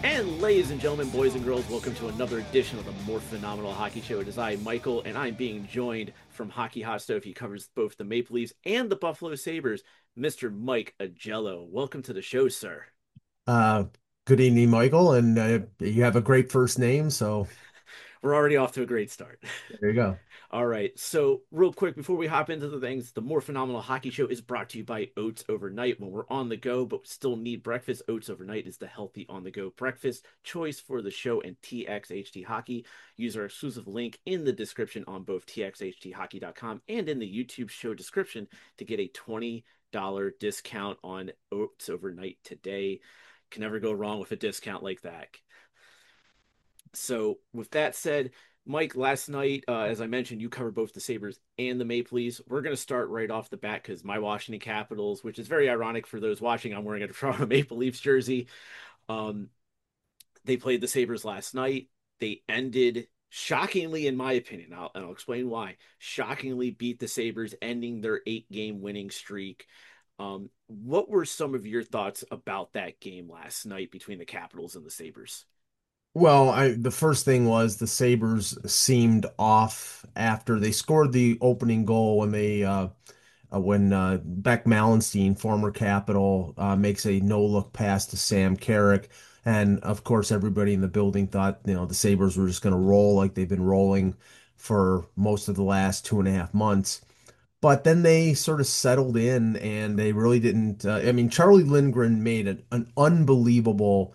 And ladies and gentlemen, boys and girls, welcome to another edition of the More Phenomenal Hockey Show. It is I, Michael, and I'm being joined from Hockey Hot Stove. He covers both the Maple Leafs and the Buffalo Sabres, Mr. Mike Agello. Welcome to the show, sir. Uh, Good evening, Michael, and you have a great first name, so We're already off to a great start. there you go. All right. So, real quick, before we hop into the things, the More Phenomenal Hockey Show is brought to you by Oats Overnight. When we're on the go, but still need breakfast, Oats Overnight is the healthy on the go breakfast choice for the show and TXHT Hockey. Use our exclusive link in the description on both txhthockey.com and in the YouTube show description to get a $20 discount on Oats Overnight today. Can never go wrong with a discount like that. So, with that said, Mike, last night, as I mentioned, you covered both the Sabres and the Maple Leafs. We're going to start right off the bat because my Washington Capitals, which is very ironic for those watching, I'm wearing a Toronto Maple Leafs jersey. Um, they played the Sabres last night. They ended shockingly, in my opinion, and I'll explain why. Shockingly beat the Sabres, ending their 8-game winning streak. What were some of your thoughts about that game last night between the Capitals and the Sabres? Well, the first thing was the Sabres seemed off after they scored the opening goal when Beck Mallenstein, former Capital, makes a no-look pass to Sam Carrick. And of course, everybody in the building thought, the Sabres were just going to roll like they've been rolling for most of the last 2.5 months. But then they sort of settled in and they really didn't. I mean, Charlie Lindgren made an unbelievable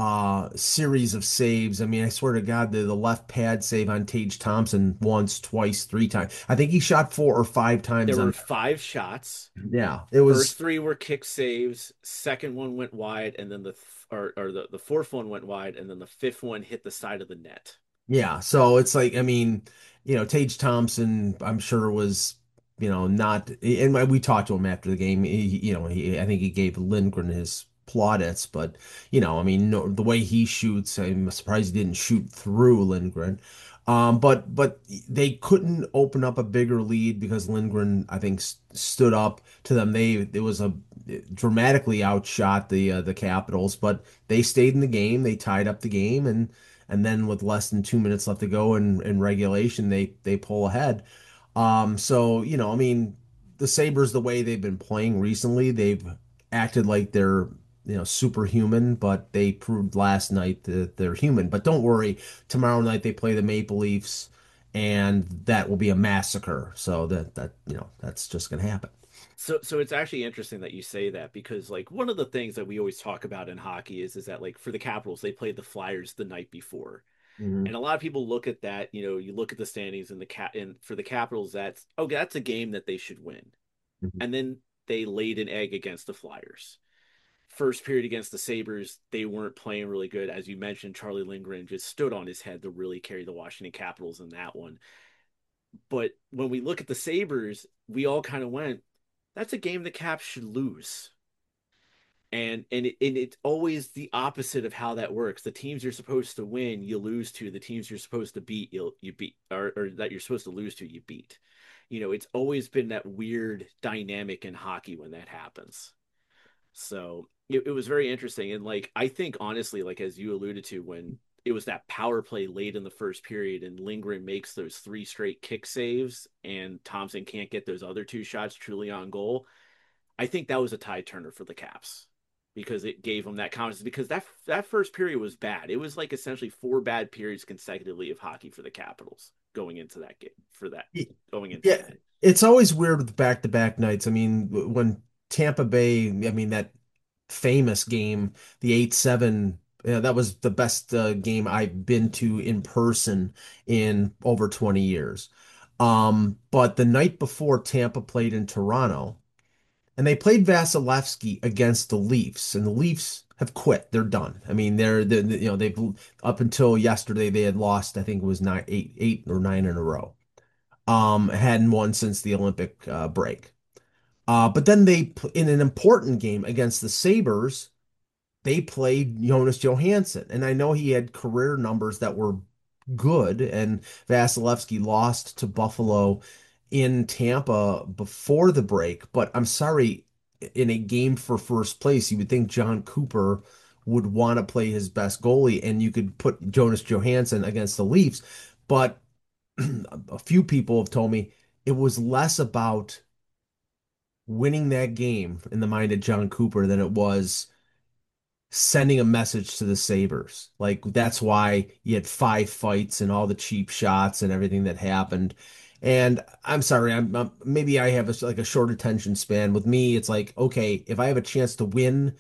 series of saves. I mean, I swear to God, the left pad save on Tage Thompson once, twice, three times. I think he shot 4 or 5 times There were on. 5 shots. Yeah, it First was. three were kick saves. Second one went wide, and then the fourth one went wide, and then the fifth one hit the side of the net. Yeah, so it's like, I mean, Tage Thompson, I'm sure was, not, and we talked to him after the game. I think he gave Lindgren his plaudits, but, I mean, no, the way he shoots, I'm surprised he didn't shoot through Lindgren. But they couldn't open up a bigger lead because Lindgren, I think, stood up to them. It was a dramatically outshot the Capitals, but they stayed in the game. They tied up the game, and then with less than 2 minutes left to go in regulation, they pull ahead. So I mean, the Sabres, the way they've been playing recently, they've acted like they're superhuman, but they proved last night that they're human. But don't worry, tomorrow night they play the Maple Leafs, and that will be a massacre. So that's just gonna happen. So it's actually interesting that you say that because like one of the things that we always talk about in hockey is that like for the Capitals they played the Flyers the night before. Mhm. And a lot of people look at that, you look at the standings and and for the Capitals that's a game that they should win. Mhm. And then they laid an egg against the Flyers. First period against the Sabres, they weren't playing really good. As you mentioned, Charlie Lindgren just stood on his head to really carry the Washington Capitals in that one. But when we look at the Sabres, we all kind of went, that's a game the Caps should lose. And it's always the opposite of how that works. The teams you're supposed to win, you lose to. The teams you're supposed to beat, you beat, or that you're supposed to lose to, you beat. It's always been that weird dynamic in hockey when that happens. So it was very interesting. And like I think honestly, like as you alluded to, when it was that power play late in the first period and Lindgren makes those three straight kick saves and Thompson can't get those other two shots truly on goal, I think that was a tide turner for the Caps because it gave them that confidence because that first period was bad. It was like essentially 4 bad periods consecutively of hockey for the Capitals going into that game for that going into Yeah, that. it's always weird with back-to-back nights. I mean, when Tampa Bay, I mean, that famous game, the 8-7, that was the best game I've been to in person in over 20 years. But the night before Tampa played in Toronto, and they played Vasilevsky against the Leafs, and the Leafs have quit. They're done. I mean, they've up until yesterday they had lost, I think it was 8 or 9 in a row. Hadn't won since the Olympic break. But then in an important game against the Sabres, they played Jonas Johansson. And I know he had career numbers that were good, and Vasilevsky lost to Buffalo in Tampa before the break. But I'm sorry, in a game for first place, you would think John Cooper would want to play his best goalie, and you could put Jonas Johansson against the Leafs. But a few people have told me it was less about winning that game in the mind of John Cooper than it was sending a message to the Sabres. Like that's why you had five fights and all the cheap shots and everything that happened. And I'm sorry, maybe I have like a short attention span. With me, it's like, okay, if I have a chance to win,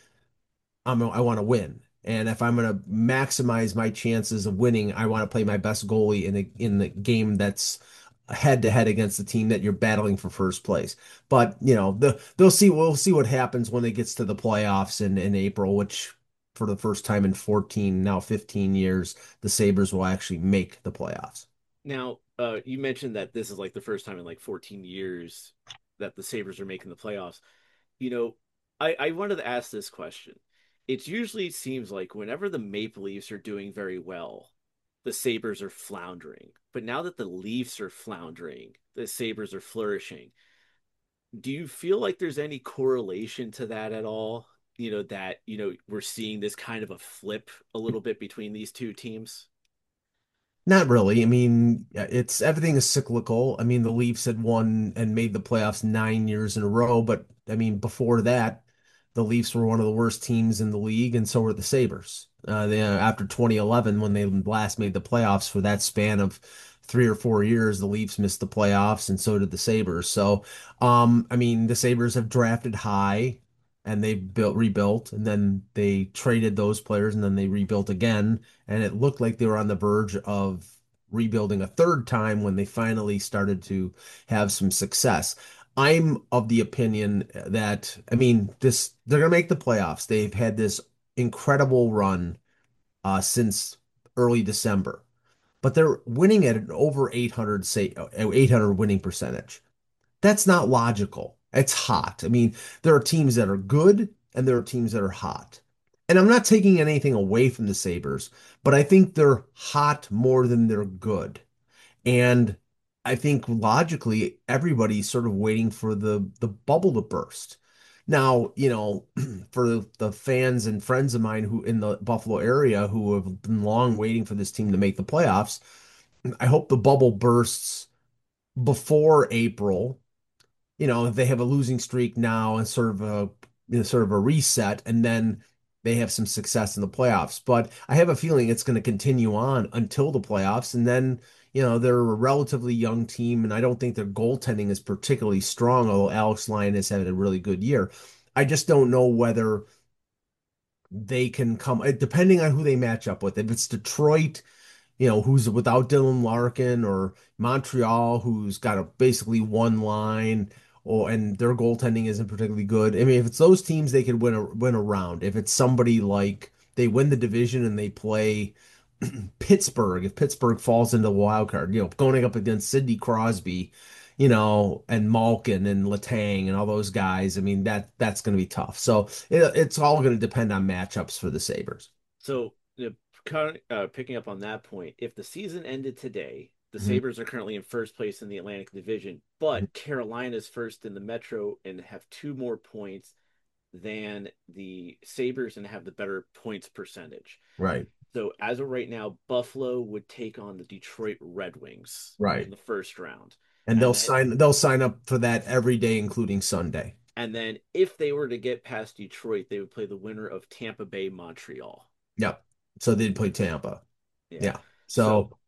I want to win. And if I'm going to maximize my chances of winning, I want to play my best goalie in the game that's head to head against the team that you're battling for first place. But they'll see. We'll see what happens when it gets to the playoffs in April, which for the first time in 14, now 15 years, the Sabres will actually make the playoffs. Now, you mentioned that this is like the first time in like 14 years that the Sabres are making the playoffs. You know, I wanted to ask this question. It usually seems like whenever the Maple Leafs are doing very well, the Sabres are floundering. But now that the Leafs are floundering, the Sabres are flourishing. Do you feel like there's any correlation to that at all? That, we're seeing this kind of a flip a little bit between these two teams? Not really. I mean, it's everything is cyclical. I mean, the Leafs had won and made the playoffs 9 years in a row, but I mean, before that, the Leafs were one of the worst teams in the league, and so were the Sabres. After 2011, when they last made the playoffs, for that span of 3 or 4 years, the Leafs missed the playoffs, and so did the Sabres. So, I mean, the Sabres have drafted high, and they rebuilt, and then they traded those players, and then they rebuilt again, and it looked like they were on the verge of rebuilding a third time when they finally started to have some success. I'm of the opinion that, I mean, they're gonna make the playoffs. They've had this incredible run since early December, but they're winning at an over 800 say 800 winning percentage. That's not logical. It's hot. I mean, there are teams that are good and there are teams that are hot. And I'm not taking anything away from the Sabres, but I think they're hot more than they're good. And I think logically, everybody's sort of waiting for the bubble to burst. Now, for the fans and friends of mine who in the Buffalo area who have been long waiting for this team to make the playoffs, I hope the bubble bursts before April. If they have a losing streak now and sort of a reset, and then they have some success in the playoffs. But I have a feeling it's going to continue on until the playoffs, and then they're a relatively young team, and I don't think their goaltending is particularly strong, although Alex Lyon has had a really good year. I just don't know whether they can come, depending on who they match up with. If it's Detroit, who's without Dylan Larkin, or Montreal, who's got a basically one line, and their goaltending isn't particularly good. I mean, if it's those teams, they could win a round. If it's somebody like they win the division and they play Pittsburgh, if Pittsburgh falls into the wild card, going up against Sidney Crosby, and Malkin and Letang and all those guys, I mean that's going to be tough. So it's all going to depend on matchups for the Sabres. So, picking up on that point, if the season ended today, the Mhm. Sabres are currently in first place in the Atlantic Division, but Carolina's first in the Metro and have two more points than the Sabres and have the better points percentage. Right, So, as of right now, Buffalo would take on the Detroit Red Wings in right. the first round. And And they'll sign up for that every day, including Sunday. then if they were to get past Detroit, they would play the winner of Tampa Bay Montreal. Yep. So they'd play Tampa. Yeah. Yeah. So So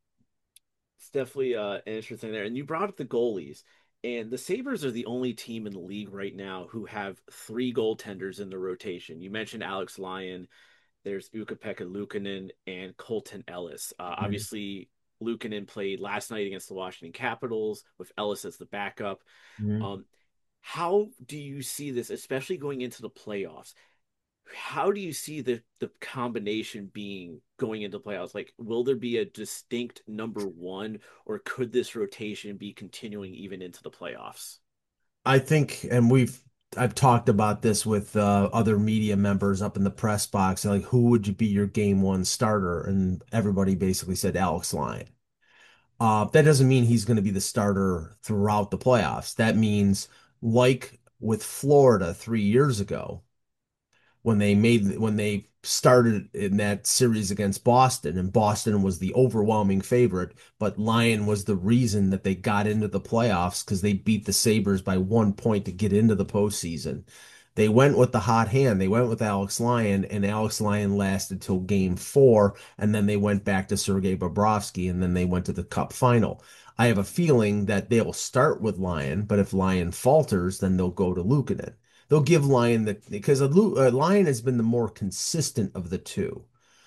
it's definitely an interesting there. And you brought up the goalies, and the Sabres are the only team in the league right now who have three goaltenders in the rotation. You mentioned Alex Lyon. There's Ukko-Pekka Luukkonen and Colton Ellis. Mhm. Obviously, Luukkonen played last night against the Washington Capitals with Ellis as the backup. Mhm. Um, how do you see this, especially going into the playoffs? How do you see the combination being going into playoffs? Like, will there be a distinct number one, or could this rotation be continuing even into the playoffs? I think, and I've talked about this with other media members up in the press box, like who would you be your game one starter? And everybody basically said Alex Lyon. That doesn't mean he's going to be the starter throughout the playoffs. That means, like with Florida 3 years ago, when they started in that series against Boston, and Boston was the overwhelming favorite, but Lyon was the reason that they got into the playoffs because they beat the Sabres by 1 point to get into the postseason. They went with the hot hand. They went with Alex Lyon, and Alex Lyon lasted till game 4, and then they went back to Sergei Bobrovsky, and then they went to the Cup final. I have a feeling that they will start with Lyon, but if Lyon falters, then they'll go to Luukkonen. They'll give Lyon the because Lyon has been the more consistent of the two.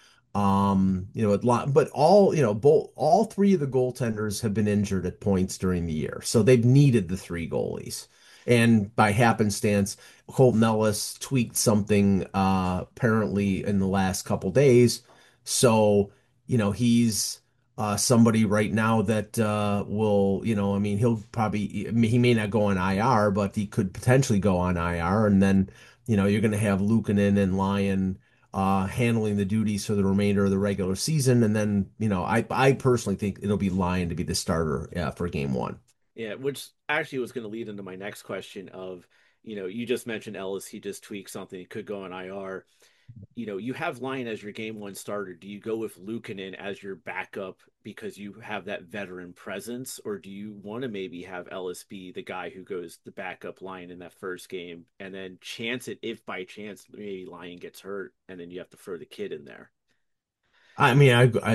But both all three of the goaltenders have been injured at points during the year, so they've needed the three goalies. And by happenstance, Colton Ellis tweaked something apparently in the last couple days. So, he's somebody right now that will, I mean, he may not go on IR, but he could potentially go on IR. And then, you're going to have Luukkonen and Lyon handling the duties for the remainder of the regular season. And then, I personally think it'll be Lyon to be the starter for game 1. Yeah, which actually was going to lead into my next question of, you just mentioned Ellis, he just tweaked something, he could go on IR. You have Lyon as your game 1 starter. Do you go with Luukkonen as your backup because you have that veteran presence, or do you want to maybe have Ellis be the guy who goes the backup Lyon in that first game and then chance it if by chance maybe Lyon gets hurt and then you have to throw the kid in there? I mean,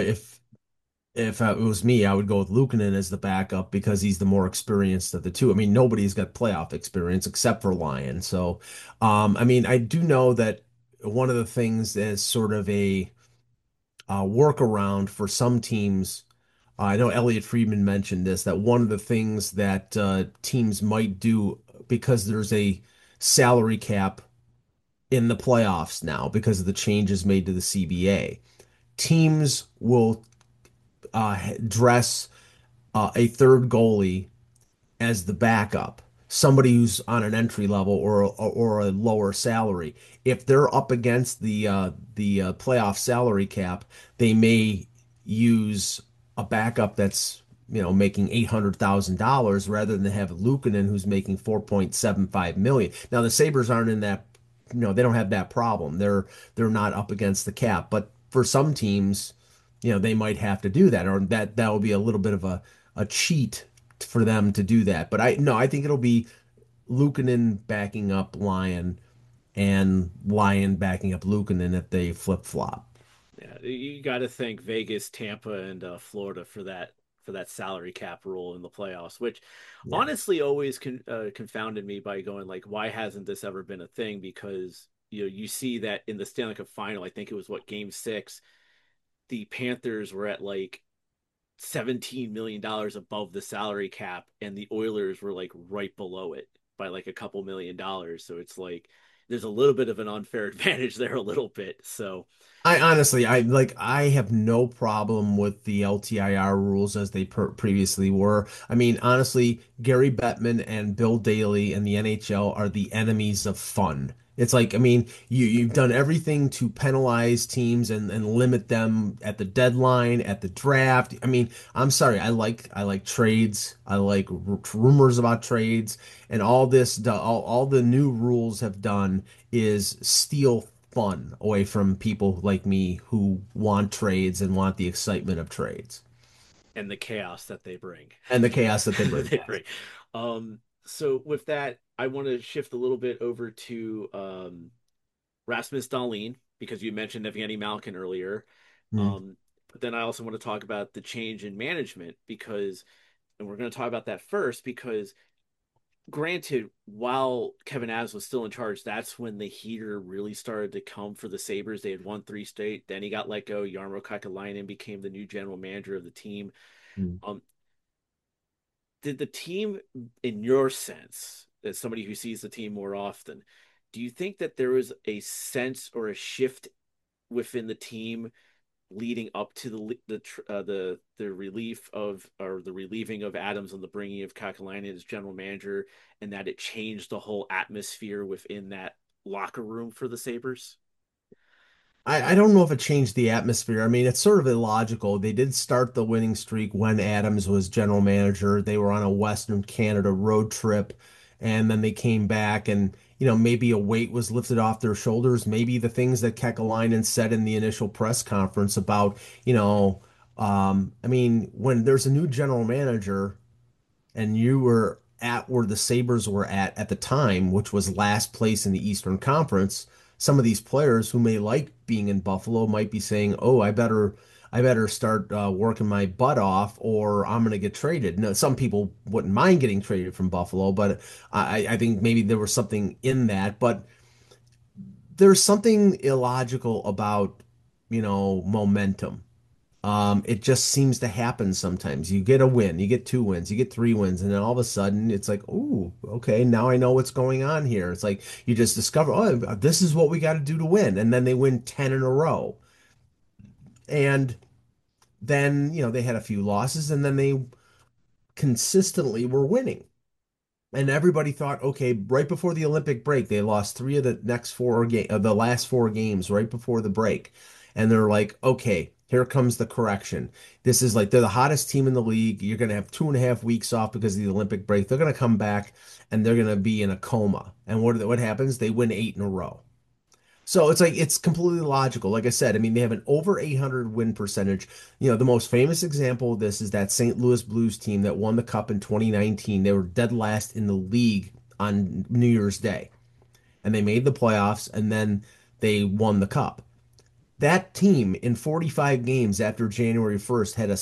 if it was me, I would go with Luukkonen as the backup because he's the more experienced of the two. I mean, nobody's got playoff experience except for Lyon. So, I mean, I do know that one of the things is sort of a workaround for some teams. I know Elliot Friedman mentioned this, that one of the things that teams might do because there's a salary cap in the playoffs now because of the changes made to the CBA, teams will dress a third goalie as the backup, somebody who's on an entry level or a lower salary. If they're up against the playoff salary cap, they may use a backup that's making $800,000 rather than have Luukkonen who's making 4.75 million. Now the Sabres aren't in that, they don't have that problem. They're not up against the cap, but for some teams, they might have to do that, or that will be a little bit of a cheat for them to do that. But I think it'll be Luukkonen backing up Lyon and Lyon backing up Luukkonen if they flip flop. Yeah, you got to thank Vegas, Tampa, and Florida for that salary cap rule in the playoffs, which Yeah. honestly always confounded me by going like, why hasn't this ever been a thing? Because you see that in the Stanley Cup final, I think it was what game 6, the Panthers were at like $17 million above the salary cap, and the Oilers were like right below it by like a couple $1 million. So it's like there's a little bit of an unfair advantage there, a little bit. So I honestly, I have no problem with the LTIR rules as they previously were. I mean, honestly, Gary Bettman and Bill Daly and the NHL are the enemies of fun. It's like, I mean, you've done everything to penalize teams and limit them at the deadline, at the draft. I mean, I'm sorry, I like trades. I like rumors about trades, and all the new rules have done is steal fun away from people like me who want trades and want the excitement of trades and the chaos that they bring. and the chaos that they that bring. they bring. So with that, I want to shift a little bit over to Rasmus Dahlin because you mentioned Evgeny Malkin earlier. Mm. But then I also want to talk about the change in management because, and we're going to talk about that first because granted, while Kevin Adams was still in charge, that's when the heater really started to come for the Sabres. They had won 3 straight. Then he got let go. Jarmo Kekalainen became the new general manager of the team. Mm. Um, did the team, in your sense, as somebody who sees the team more often, do you think that there was a sense or a shift within the team leading up to the relief of or the relieving of Adams and the bringing of Kakalainen as general manager, and that it changed the whole atmosphere within that locker room for the Sabres? I don't know if it changed the atmosphere. I mean, it's sort of illogical. They did start the winning streak when Adams was general manager. They were on a Western Canada road trip, and then they came back and maybe a weight was lifted off their shoulders. Maybe the things that Kekalainen said in the initial press conference about, I mean, when there's a new general manager and you were at where the Sabres were at the time, which was last place in the Eastern Conference, some of these players who may like being in Buffalo might be saying, "Oh, I better start working my butt off, or I'm going to get traded." Now, some people wouldn't mind getting traded from Buffalo, but I think maybe there was something in that. But there's something illogical about, momentum. It just seems to happen sometimes. You get a win, you get two wins, you get three wins, and then all of a sudden it's like, oh, okay, now I know what's going on here. It's like you just discover, oh, this is what we got to do to win. And then they win 10 in a row. And then, they had a few losses and then they consistently were winning. And everybody thought, okay, right before the Olympic break, they lost three of the next the last four games right before the break. And they're like, okay, here comes the correction. This is like they're the hottest team in the league. You're going to have 2.5 weeks off because of the Olympic break. They're going to come back and they're going to be in a coma. And what happens? They win eight in a row. So it's like it's completely logical. Like I said, I mean, they have an over 800 win percentage. The most famous example of this is that St. Louis Blues team that won the cup in 2019. They were dead last in the league on New Year's Day, and they made the playoffs, and then they won the cup. That team in 45 games after January 1st had a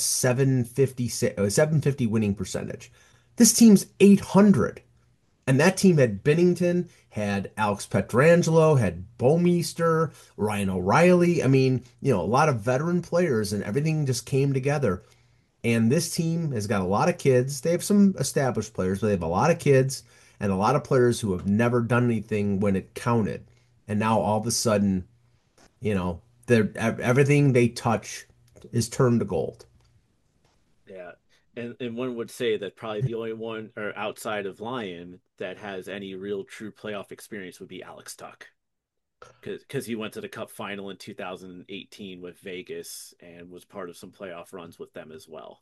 750 winning percentage. This team's 800. And that team had Binnington, had Alex Petrangelo, had Bouwmeester, Ryan O'Reilly. I mean, a lot of veteran players and everything just came together. And this team has got a lot of kids. They have some established players, but they have a lot of kids and a lot of players who have never done anything when it counted. And now all of a sudden, everything they touch is turned to gold. Yeah. And one would say that probably the only one or outside of Lion that has any real true playoff experience would be Alex Tuck. Because he went to the Cup final in 2018 with Vegas and was part of some playoff runs with them as well.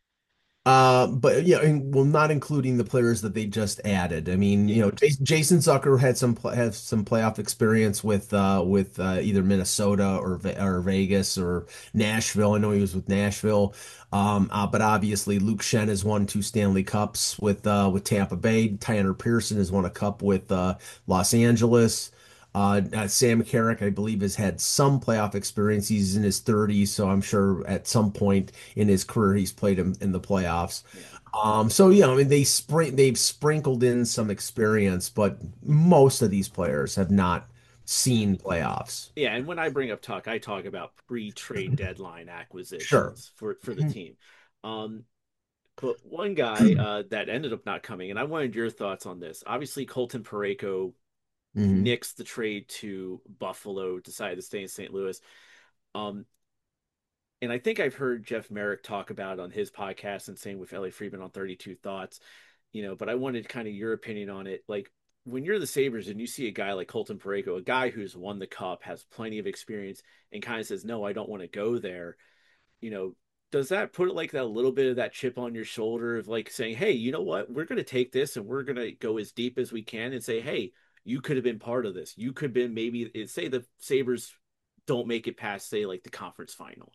But yeah, well, not including the players that they just added. I mean, Yeah. Jason Zucker had some playoff experience with either Minnesota or Vegas or Nashville. I know he was with Nashville. But obviously Luke Shen has won two Stanley Cups with Tampa Bay. Tanner Pearson has won a cup with Los Angeles. Sam Carrick, I believe, has had some playoff experience. He's in his 30s, so I'm sure at some point in his career he's played in the playoffs. Yeah. So yeah, I mean they've sprinkled in some experience, but most of these players have not seen playoffs. Yeah, and when I bring up Tuck, I talk about pre-trade deadline Sure. acquisitions for the team. Um, but one guy that ended up not coming, and I wanted your thoughts on this. Obviously, Colton Parayko Hmm. nixed the trade to Buffalo, decided to stay in St. Louis. Um, and I think I've heard Jeff Merrick talk about on his podcast and same with Ellie Friedman on 32 Thoughts, but I wanted kind of your opinion on it. Like when you're the Sabres and you see a guy like Colton Parayko, a guy who's won the cup, has plenty of experience, and kind of says, no, I don't want to go there, you know, does that put like that little bit of that chip on your shoulder of like saying, hey, you know what? We're going to take this and we're going to go as deep as we can and say, hey, you could have been part of this. You could have been maybe, say the Sabres don't make it past, say, like the conference final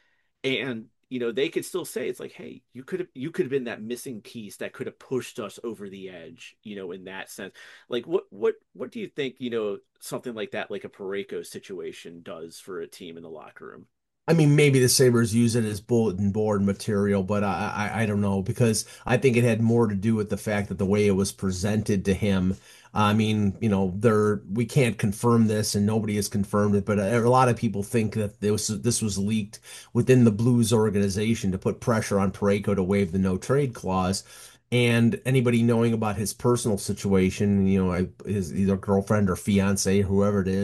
and they could still say it's like, hey, you could have been that missing piece that could have pushed us over the edge, in that sense. Like what do you think, something like that, like a Pareko situation does for a team in the locker room? I mean, maybe the Sabres use it as bulletin board material, but I don't know because I think it had more to do with the fact that the way it was presented to him. I mean, we can't confirm this, and nobody has confirmed it, but a lot of people think that this was leaked within the Blues organization to put pressure on Parayko to waive the no trade clause. And anybody knowing about his personal situation, his either girlfriend or fiance, whoever it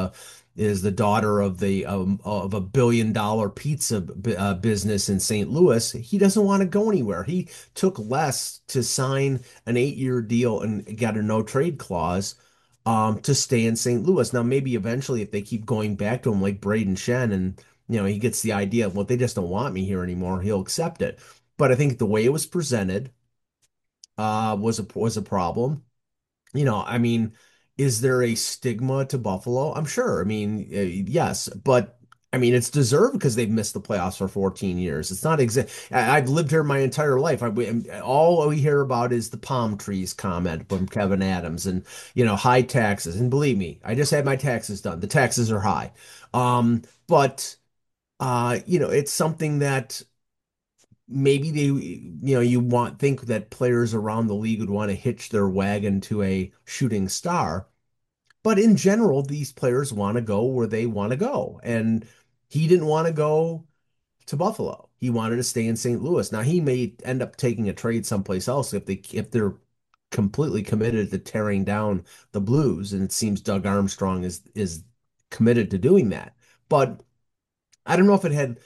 is the daughter of a $1 billion pizza business in St. Louis. He doesn't want to go anywhere. He took less to sign an 8-year deal and got a no trade clause to stay in St. Louis. Now, maybe eventually, if they keep going back to him like Braden Shen and he gets the idea of, well, they just don't want me here anymore, he'll accept it. But I think the way it was presented was a problem. I mean, is there a stigma to Buffalo? I'm sure. I mean, yes, but I mean, it's deserved because they've missed the playoffs for 14 years. It's not exact. I've lived here my entire life. All we hear about is the palm trees comment from Kevin Adams and, high taxes. And believe me, I just had my taxes done. The taxes are high. But it's something that maybe you think that players around the league would want to hitch their wagon to a shooting star. But in general, these players want to go where they want to go. And he didn't want to go to Buffalo. He wanted to stay in St. Louis. Now he may end up taking a trade someplace else if they're completely committed to tearing down the Blues. And it seems Doug Armstrong is committed to doing that. But I don't know if it had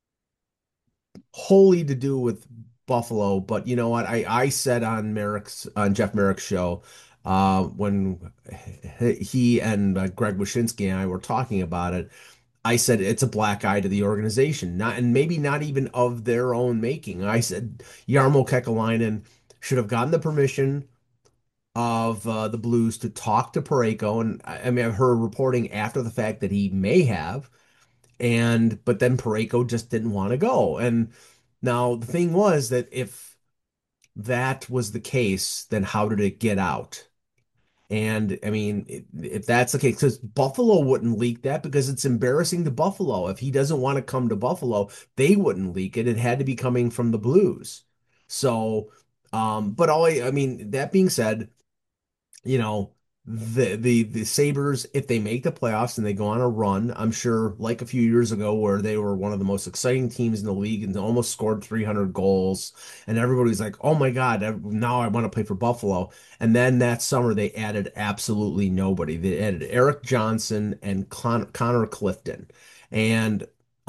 wholly to do with Buffalo, but you know what? I said on Jeff Merrick's show when he and Greg Wyshynski and I were talking about it, I said it's a black eye to the organization, not and maybe not even of their own making. I said Jarmo Kekalainen should have gotten the permission of the Blues to talk to Parayko, and I mean I've heard reporting after the fact that he may have. But then Parayko just didn't want to go. And now the thing was that if that was the case, then how did it get out? And I mean, if that's the case, because Buffalo wouldn't leak that because it's embarrassing to Buffalo. If he doesn't want to come to Buffalo, they wouldn't leak it. It had to be coming from the Blues. So, but I mean, that being said, you know, the Sabres, if they make the playoffs and they go on a run, I'm sure like a few years ago where they were one of the most exciting teams in the league and almost scored 300 goals, and everybody's like, "Oh my God, now I want to play for Buffalo." And then that summer they added absolutely nobody. They added Eric Johnson and Connor Clifton, and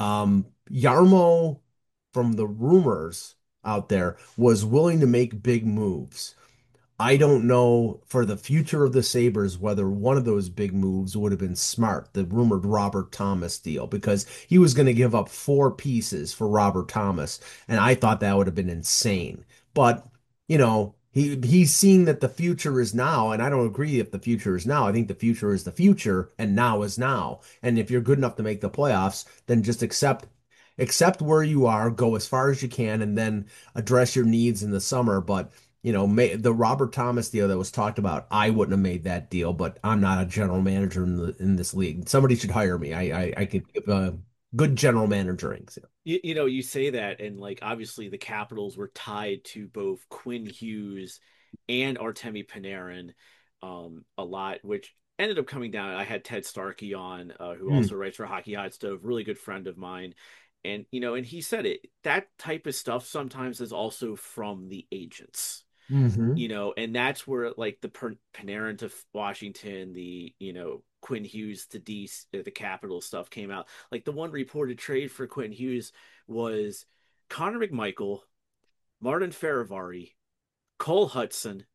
Yarmo, from the rumors out there, was willing to make big moves. I don't know for the future of the Sabres whether one of those big moves would have been smart, the rumored Robert Thomas deal, because he was going to give up four pieces for Robert Thomas, and I thought that would have been insane. But, he's seen that the future is now, and I don't agree if the future is now. I think the future is the future, and now is now. And if you're good enough to make the playoffs, then just accept where you are, go as far as you can, and then address your needs in the summer. But the Robert Thomas deal that was talked about, I wouldn't have made that deal, but I'm not a general manager in this league. Somebody should hire me. I could give a good general managering. So. You say that, and like obviously the Capitals were tied to both Quinn Hughes and Artemi Panarin a lot, which ended up coming down. I had Ted Starkey on, who also Hmm. writes for Hockey Hot Stove, really good friend of mine. And and he said it, that type of stuff sometimes is also from the agents. Hmm. And that's where like the Panarin to Washington, the Quinn Hughes to DC, the Capital stuff came out. Like the one reported trade for Quinn Hughes was Connor McMichael, Martin Feravari, Cole Hudson,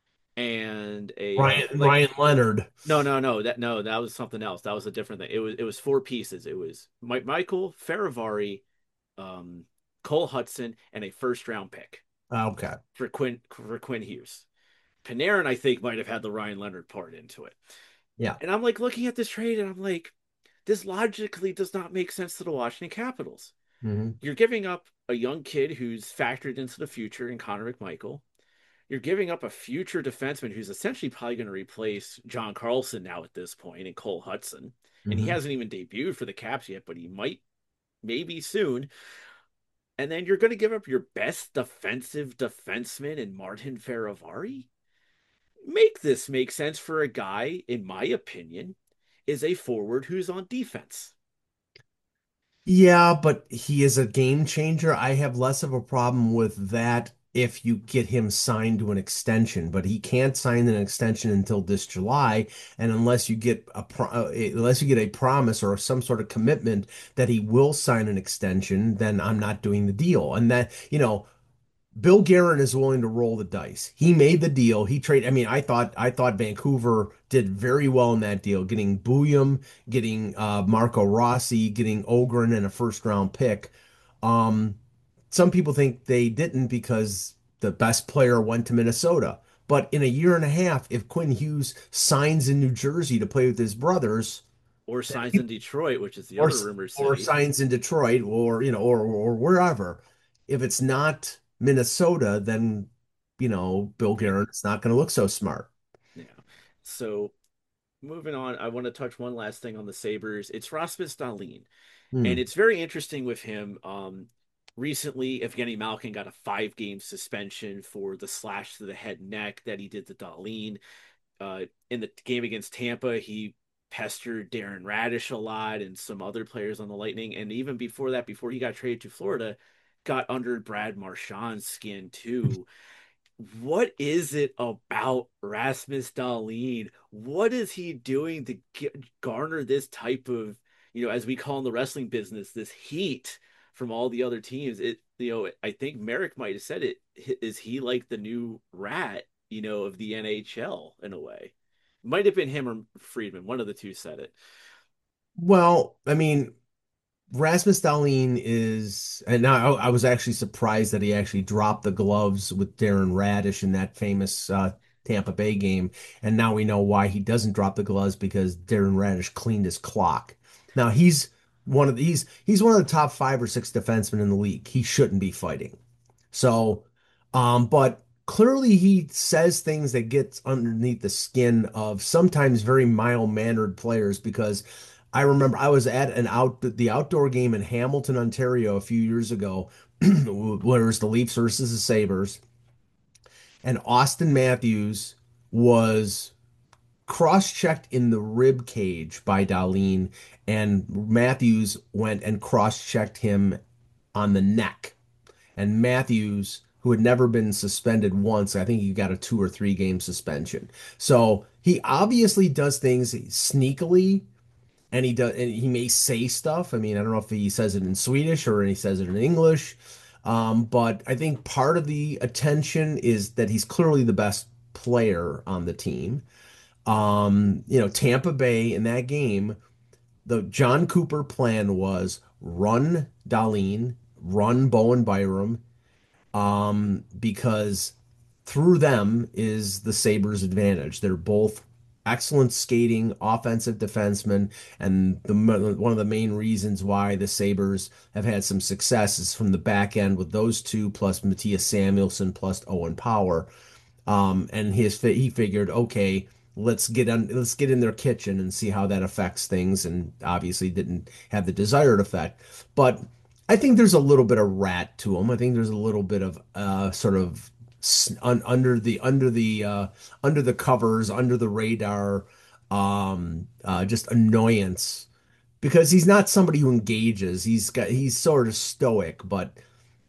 and a Ryan like Ryan Leonard. no, that was something else. That was a different thing. It was four pieces. It was Michael Feravari, um, Cole Hudson, and a first round pick Okay. for Quinn Hughes. Panarin, I think, might have had the Ryan Leonard part into it. Yeah. And I'm like looking at this trade and I'm like, this logically does not make sense to the Washington Capitals. Hmm. You're giving up a young kid who's factored into the future in Connor McMichael. You're giving up a future defenseman who's essentially probably going to replace John Carlson now at this point and Cole Hudson. And he Hmm. hasn't even debuted for the Caps yet, but he might maybe soon. And then you're going to give up your best defensive defenseman in Martin Feravari? Make this make sense for a guy, in my opinion, is a forward who's on defense. Yeah, but he is a game changer. I have less of a problem with that if you get him signed to an extension, but he can't sign an extension until this July, and unless you get a promise or some sort of commitment that he will sign an extension, then I'm not doing the deal. And that, Bill Guerin is willing to roll the dice. He made the deal. I mean, I thought Vancouver did very well in that deal, getting Bouillon, getting Marco Rossi, getting Ogren and a first round pick. Um, some people think they didn't because the best player went to Minnesota. But in a year and a half, if Quinn Hughes signs in New Jersey to play with his brothers, Or then signs in Detroit, which is the or other rumored or city. signs in Detroit or or wherever. If it's not Minnesota, then Bill Yeah, Guerin is not going to look so smart. yeah. So moving on, I want to touch one last thing on the Sabres. It's Rasmus Dahlin, and Hmm. it's very interesting with him. Recently, Evgeny Malkin got a 5 game suspension for the slash to the head neck that he did to Dahlin. In the game against Tampa, he pestered Darren Radish a lot and some other players on the Lightning. And even before that, before he got traded to Florida, got under Brad Marchand's skin too. What is it about Rasmus Dahlin? What is he doing to garner this type of, as we call in the wrestling business, this heat from all the other teams? I think Merrick might have said it. Is he like the new rat, of the NHL in a way? Might have been him or Friedman. One of the two said it. Well, I mean, Rasmus Dahlin is, and now I was actually surprised that he actually dropped the gloves with Darren Radish in that famous Tampa Bay game. And now we know why he doesn't drop the gloves because Darren Radish cleaned his clock. Now he's one of the top 5 or 6 defensemen in the league. He shouldn't be fighting. So, but clearly he says things that gets underneath the skin of sometimes very mild-mannered players because I remember I was at the outdoor game in Hamilton, Ontario a few years ago, where it was the Leafs versus the Sabres, and Austin Matthews was cross-checked in the rib cage by Dahlin, and Matthews went and cross-checked him on the neck. And Matthews, who had never been suspended once, I think he got a 2 or 3 game suspension. So he obviously does things sneakily, and he may say stuff. I mean, I don't know if he says it in Swedish or he says it in English. But I think part of the attention is that he's clearly the best player on the team. Tampa Bay in that game, the John Cooper plan was run Dahlin, run Bowen Byram, because through them is the Sabres' advantage. They're both excellent skating, offensive defensemen, and one of the main reasons why the Sabres have had some success is from the back end with those two, plus Matthias Samuelsson, plus Owen Power. And he figured, okay, let's get in their kitchen and see how that affects things, and obviously didn't have the desired effect. But I think there's a little bit of rat to him. I think there's a little bit of sort of under the covers, under the radar, just annoyance because he's not somebody who engages. He's sort of stoic, but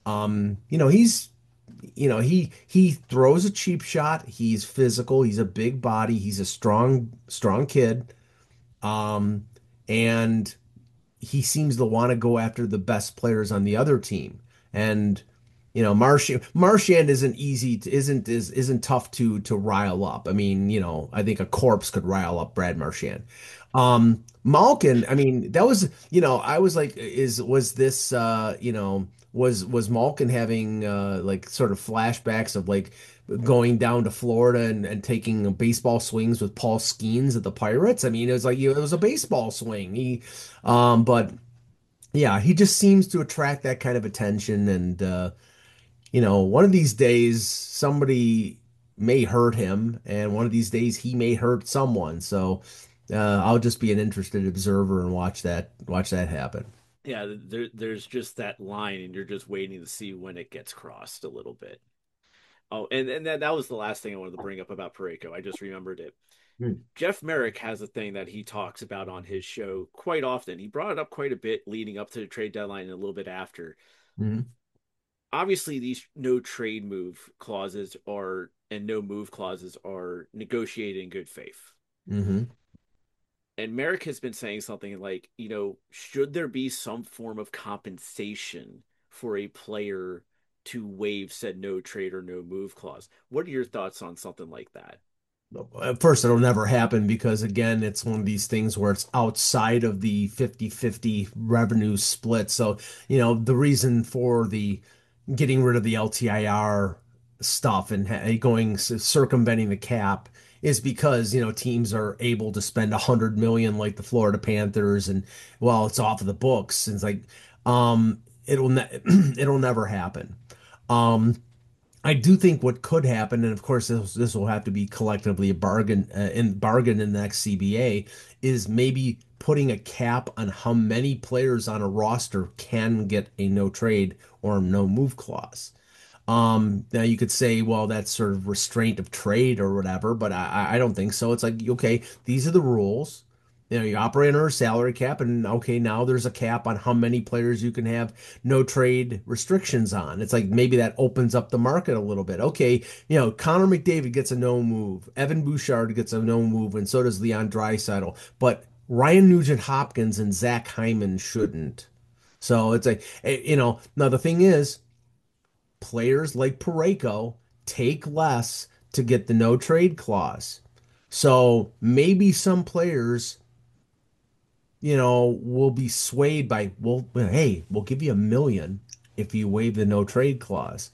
he throws a cheap shot. He's physical. He's a big body. He's a strong kid. Um, and he seems to want to go after the best players on the other team. And Marchand isn't tough to rile up. I mean, I think a corpse could rile up Brad Marchand. Malkin, I mean, that was, I was like, was this was Malkin having like sort of flashbacks of like going down to Florida and taking baseball swings with Paul Skeens at the Pirates? I mean, it was like it was a baseball swing. But yeah, he just seems to attract that kind of attention. And, one of these days somebody may hurt him, and one of these days he may hurt someone. So I'll just be an interested observer and watch that happen. Yeah, there's just that line, and you're just waiting to see when it gets crossed a little bit. Oh, and that was the last thing I wanted to bring up about Pareko. I just remembered it. Hmm. Jeff Merrick has a thing that he talks about on his show quite often. He brought it up quite a bit leading up to the trade deadline and a little bit after. Mhm. Obviously, these no trade move clauses are and no move clauses are negotiated in good faith. Hmm. And Merrick has been saying something like, should there be some form of compensation for a player to waive said no trade or no move clause? What are your thoughts on something like that? At first, it'll never happen because, again, it's one of these things where it's outside of the 50-50 revenue split. So, the reason for the getting rid of the LTIR stuff and going circumventing the cap is because, teams are able to spend 100 million like the Florida Panthers, and well, it's off of the books. And it's like, it'll ne it'll never happen. Um, I do think what could happen, and of course this will have to be collectively a bargain in the next CBA, is maybe putting a cap on how many players on a roster can get a no trade or no move clause. Now you could say, well, that's sort of restraint of trade or whatever, but I don't think so. It's like, okay, these are the rules. You operate under a salary cap, and okay, now there's a cap on how many players you can have no trade restrictions on. It's like maybe that opens up the market a little bit. Okay, Connor McDavid gets a no move, Evan Bouchard gets a no move, and so does Leon Draisaitl. But Ryan Nugent Hopkins and Zach Hyman shouldn't. So it's like, now the thing is, players like Parayko take less to get the no trade clause. So maybe some players, will be swayed by, well, hey, we'll give you 1 million if you waive the no trade clause.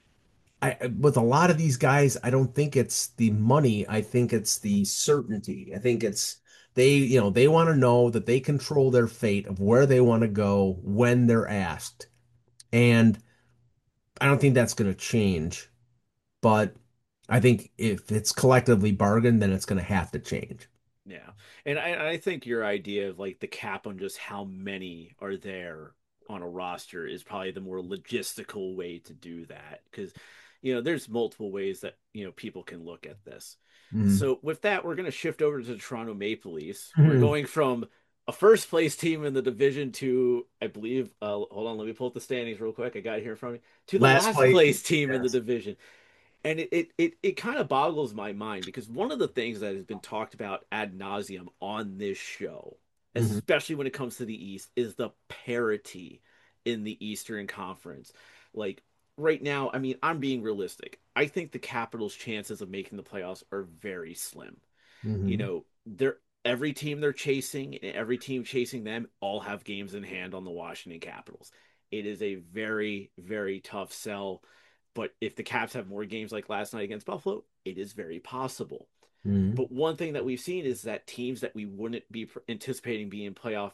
With a lot of these guys, I don't think it's the money. I think it's the certainty. I think it's they want to know that they control their fate of where they want to go when they're asked. And I don't think that's going to change. But I think if it's collectively bargained, then it's going to have to change. Yeah. And I think your idea of like the cap on just how many are there on a roster is probably the more logistical way to do that. Because, there's multiple ways that, people can look at this. Mhm. So with that, we're going to shift over to the Toronto Maple Leafs. We're Mhm. going from a first place team in the division to, I believe, hold on, let me pull up the standings real quick. I got it here in front of me, to the Last last place. place team in the Yes. division. And it kind of boggles my mind because one of the things that has been talked about ad nauseum on this show, Mhm. especially when it comes to the East, is the parity in the Eastern Conference. Like right now, I mean, I'm being realistic. I think the Capitals' chances of making the playoffs are very slim. Mhm. They're every team they're chasing and every team chasing them all have games in hand on the Washington Capitals. It is a very, very tough sell. But if the Caps have more games like last night against Buffalo, it is very possible. Mhm. But one thing that we've seen is that teams that we wouldn't be anticipating being playoff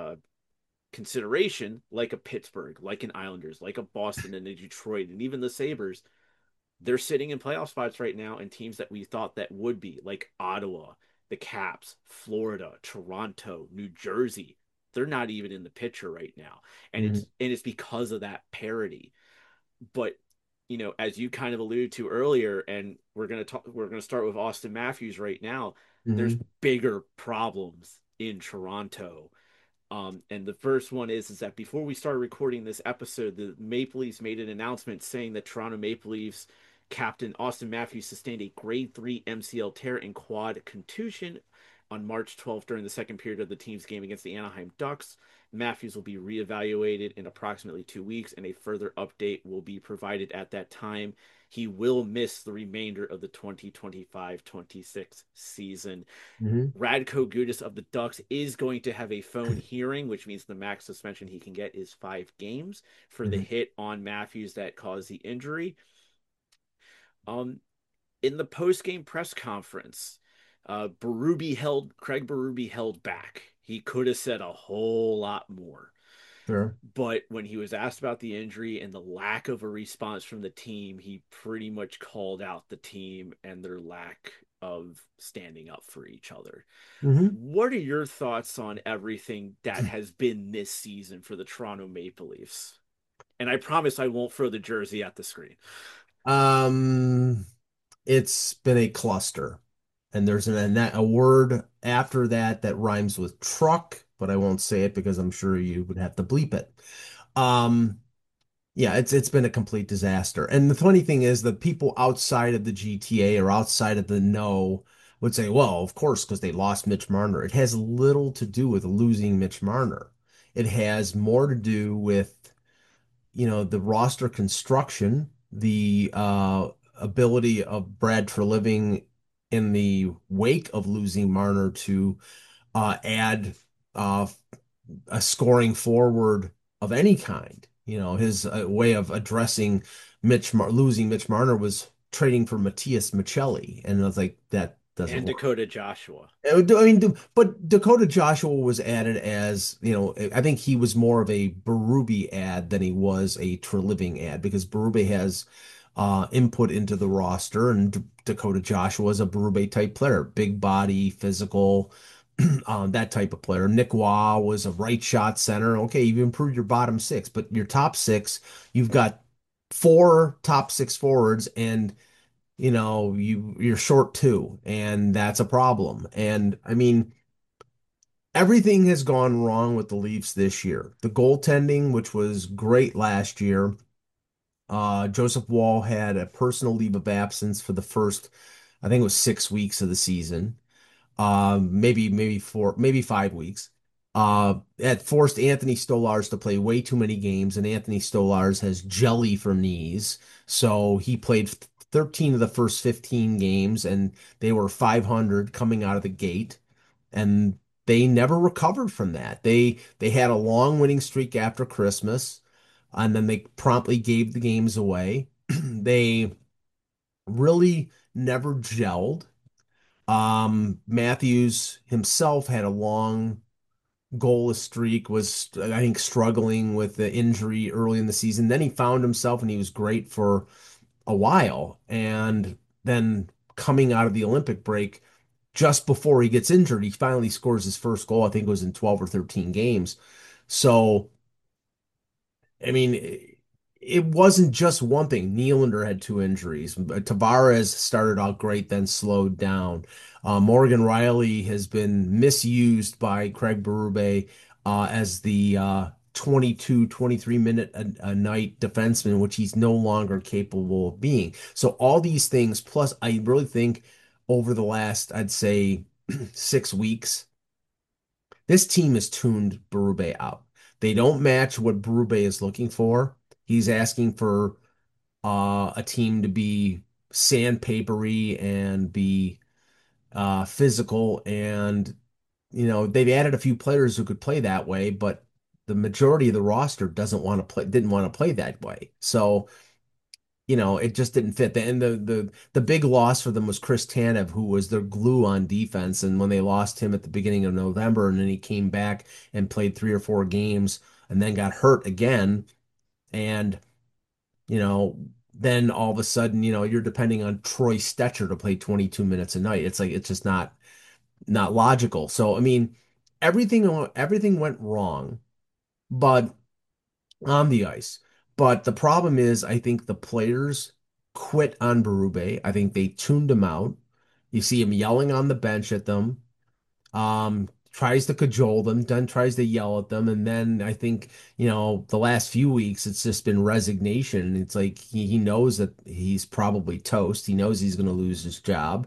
consideration, like a Pittsburgh, like an Islanders, like a Boston and a Detroit, and even the Sabres, they're sitting in playoff spots right now, and teams that we thought that would be, like Ottawa, the Caps, Florida, Toronto, New Jersey, they're not even in the picture right now. And Mhm. it's because of that parity. But as you kind of alluded to earlier, and we're gonna start with Austin Matthews right now. There's Mhm. bigger problems in Toronto. And the first one is that before we started recording this episode, the Maple Leafs made an announcement saying that Toronto Maple Leafs captain Austin Matthews sustained a grade 3 MCL tear and quad contusion on March 12th during the second period of the team's game against the Anaheim Ducks. Matthews will be reevaluated in approximately 2 weeks, and a further update will be provided at that time. He will miss the remainder of the 2025-26 season. Mhm. Radko Gudas of the Ducks is going to have a phone hearing, which means the max suspension he can get is 5 games for the Mhm. hit on Matthews that caused the injury. Um, in the post-game press conference, Craig Berube held back. He could have said a whole lot more. Sure. But when he was asked about the injury and the lack of a response from the team, he pretty much called out the team and their lack of standing up for each other. Mhm. What are your thoughts on everything that has been this season for the Toronto Maple Leafs? And I promise I won't throw the jersey at the screen. Um, it's been a cluster, and there's a word after that that rhymes with truck, but I won't say it because I'm sure you would have to bleep it. Um, Yeah, it's been a complete disaster. And the funny thing is that people outside of the GTA or outside of the know would say, well, of course, because they lost Mitch Marner. It has little to do with losing Mitch Marner. It has more to do with, the roster construction, the ability of Brad Treliving in the wake of losing Marner to add uh, a scoring forward of any kind. His way of addressing losing Mitch Marner was trading for Matias Michelli, and I was like, that doesn't And work. Dakota Joshua. I mean, but Dakota Joshua was added as, I think he was more of a Berube ad than he was a Treliving ad because Berube has input into the roster, and Dakota Joshua is a Berube type player, big body, physical, that type of player. Nick Waugh was a right shot center. Okay, you've improved your bottom six, but your top six, you've got four top six forwards, and you're short two, and that's a problem. And I mean, everything has gone wrong with the Leafs this year. The goaltending, which was great last year, Joseph Wall had a personal leave of absence for the first, I think it was 6 weeks of the season. Maybe four, maybe 5 weeks. It forced Anthony Stolarz to play way too many games, and Anthony Stolarz has jelly for knees, so he played 13 of the first 15 games, and they were 500 coming out of the gate, and they never recovered from that. They had a long winning streak after Christmas, and then they promptly gave the games away. They really never gelled. Matthews himself had a long goalless streak, was I think struggling with the injury early in the season. Then he found himself and he was great for a while. And then coming out of the Olympic break, just before he gets injured, he finally scores his first goal. I think it was in 12 or 13 games. So I mean, it wasn't just one thing. Nylander had two injuries. Tavares started out great, then slowed down. Morgan Riley has been misused by Craig Berube as the 22, 23 minute a night defenseman, which he's no longer capable of being. So all these things, plus I really think over the last, I'd say 6 weeks, this team has tuned Berube out. They don't match what Berube is looking for. He's asking for a team to be sandpapery and be physical. And, they've added a few players who could play that way, but the majority of the roster didn't want to play that way. So, it just didn't fit. And the big loss for them was Chris Tanev, who was their glue on defense. And when they lost him at the beginning of November, and then he came back and played 3 or 4 games and then got hurt again, and you know, then all of a sudden, you're depending on Troy Stetcher to play 22 minutes a night. It's like it's just not logical. So I mean, everything went wrong, but on the ice. But the problem is, I think the players quit on Berube. I think they tuned him out. You see him yelling on the bench at them, tries to cajole them, then tries to yell at them. And then I think, the last few weeks, it's just been resignation. It's like he knows that he's probably toast. He knows he's going to lose his job.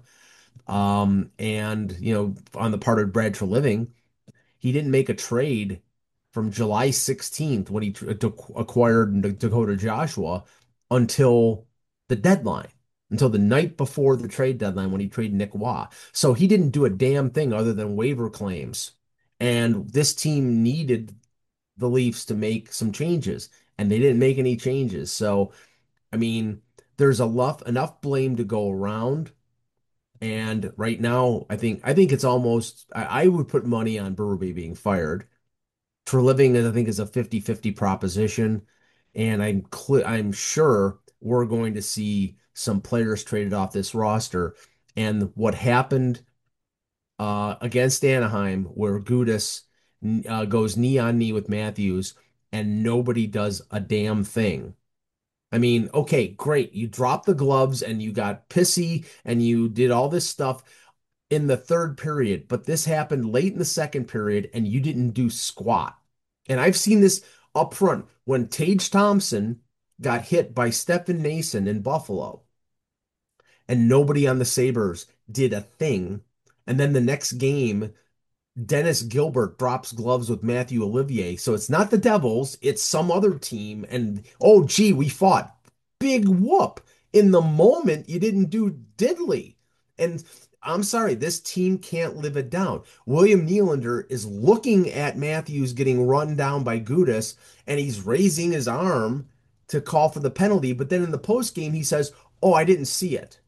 And, on the part of Brad Treliving, he didn't make a trade from July 16th when he acquired Dakota Joshua until the deadline, until the night before the trade deadline when he traded Nick Waugh. So he didn't do a damn thing other than waiver claims. And this team needed the Leafs to make some changes, and they didn't make any changes. So, I mean, there's enough blame to go around. And right now, I think it's almost I would put money on Berube being fired. For living, I think, is a 50-50 proposition, and I'm sure we're going to see some players traded off this roster. And what happened against Anaheim, where Gudas goes knee on knee with Matthews, and nobody does a damn thing. I mean, okay, great. You dropped the gloves and you got pissy and you did all this stuff in the third period, but this happened late in the second period and you didn't do squat. And I've seen this up front when Tage Thompson got hit by Stefan Nason in Buffalo and nobody on the Sabres did a thing. And then the next game, Dennis Gilbert drops gloves with Matthew Olivier. So it's not the Devils, it's some other team. And oh, gee, we fought. Big whoop. In the moment, you didn't do diddly. And I'm sorry, this team can't live it down. William Nylander is looking at Matthews getting run down by Gudas, and he's raising his arm. to call for the penalty, but then in the post game he says, "Oh, I didn't see it."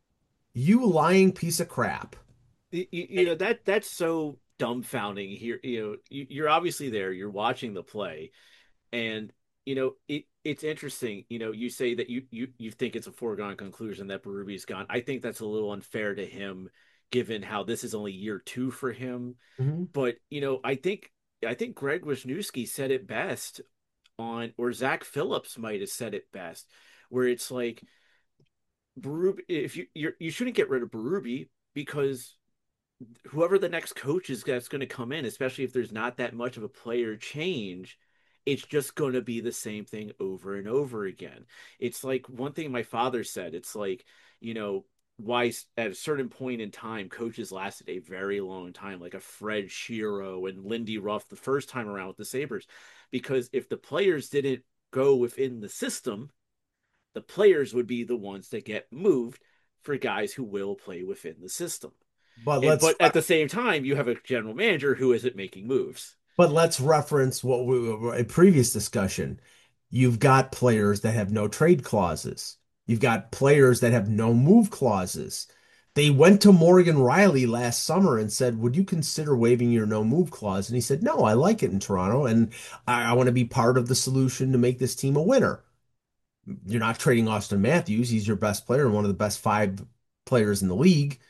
You lying piece of crap. That that's so dumbfounding here. You're obviously there, you're watching the play, and it's interesting. You say that you think it's a foregone conclusion that Berube's gone. I think that's a little unfair to him, given how this is only year two for him. Mhm. But I think Greg Wisniewski said it best or Zach Phillips might have said it best, where it's like Berube, if you shouldn't get rid of Berube because whoever the next coach is that's going to come in, especially if there's not that much of a player change, it's just going to be the same thing over and over again. It's like one thing my father said. It's like, you know, why at a certain point in time, coaches lasted a very long time, like a Fred Shiro and Lindy Ruff the first time around with the Sabres. Because if the players didn't go within the system, the players would be the ones that get moved for guys who will play within the system. But And let's but at the same time, you have a general manager who isn't making moves. but let's reference what we a previous discussion. You've got players that have no trade clauses. You've got players that have no move clauses. They went to Morgan Riley last summer and said, "Would you consider waiving your no move clause?" And he said, "No, I like it in Toronto, and I want to be part of the solution to make this team a winner." You're not trading Austin Matthews. He's your best player and one of the best five players in the league.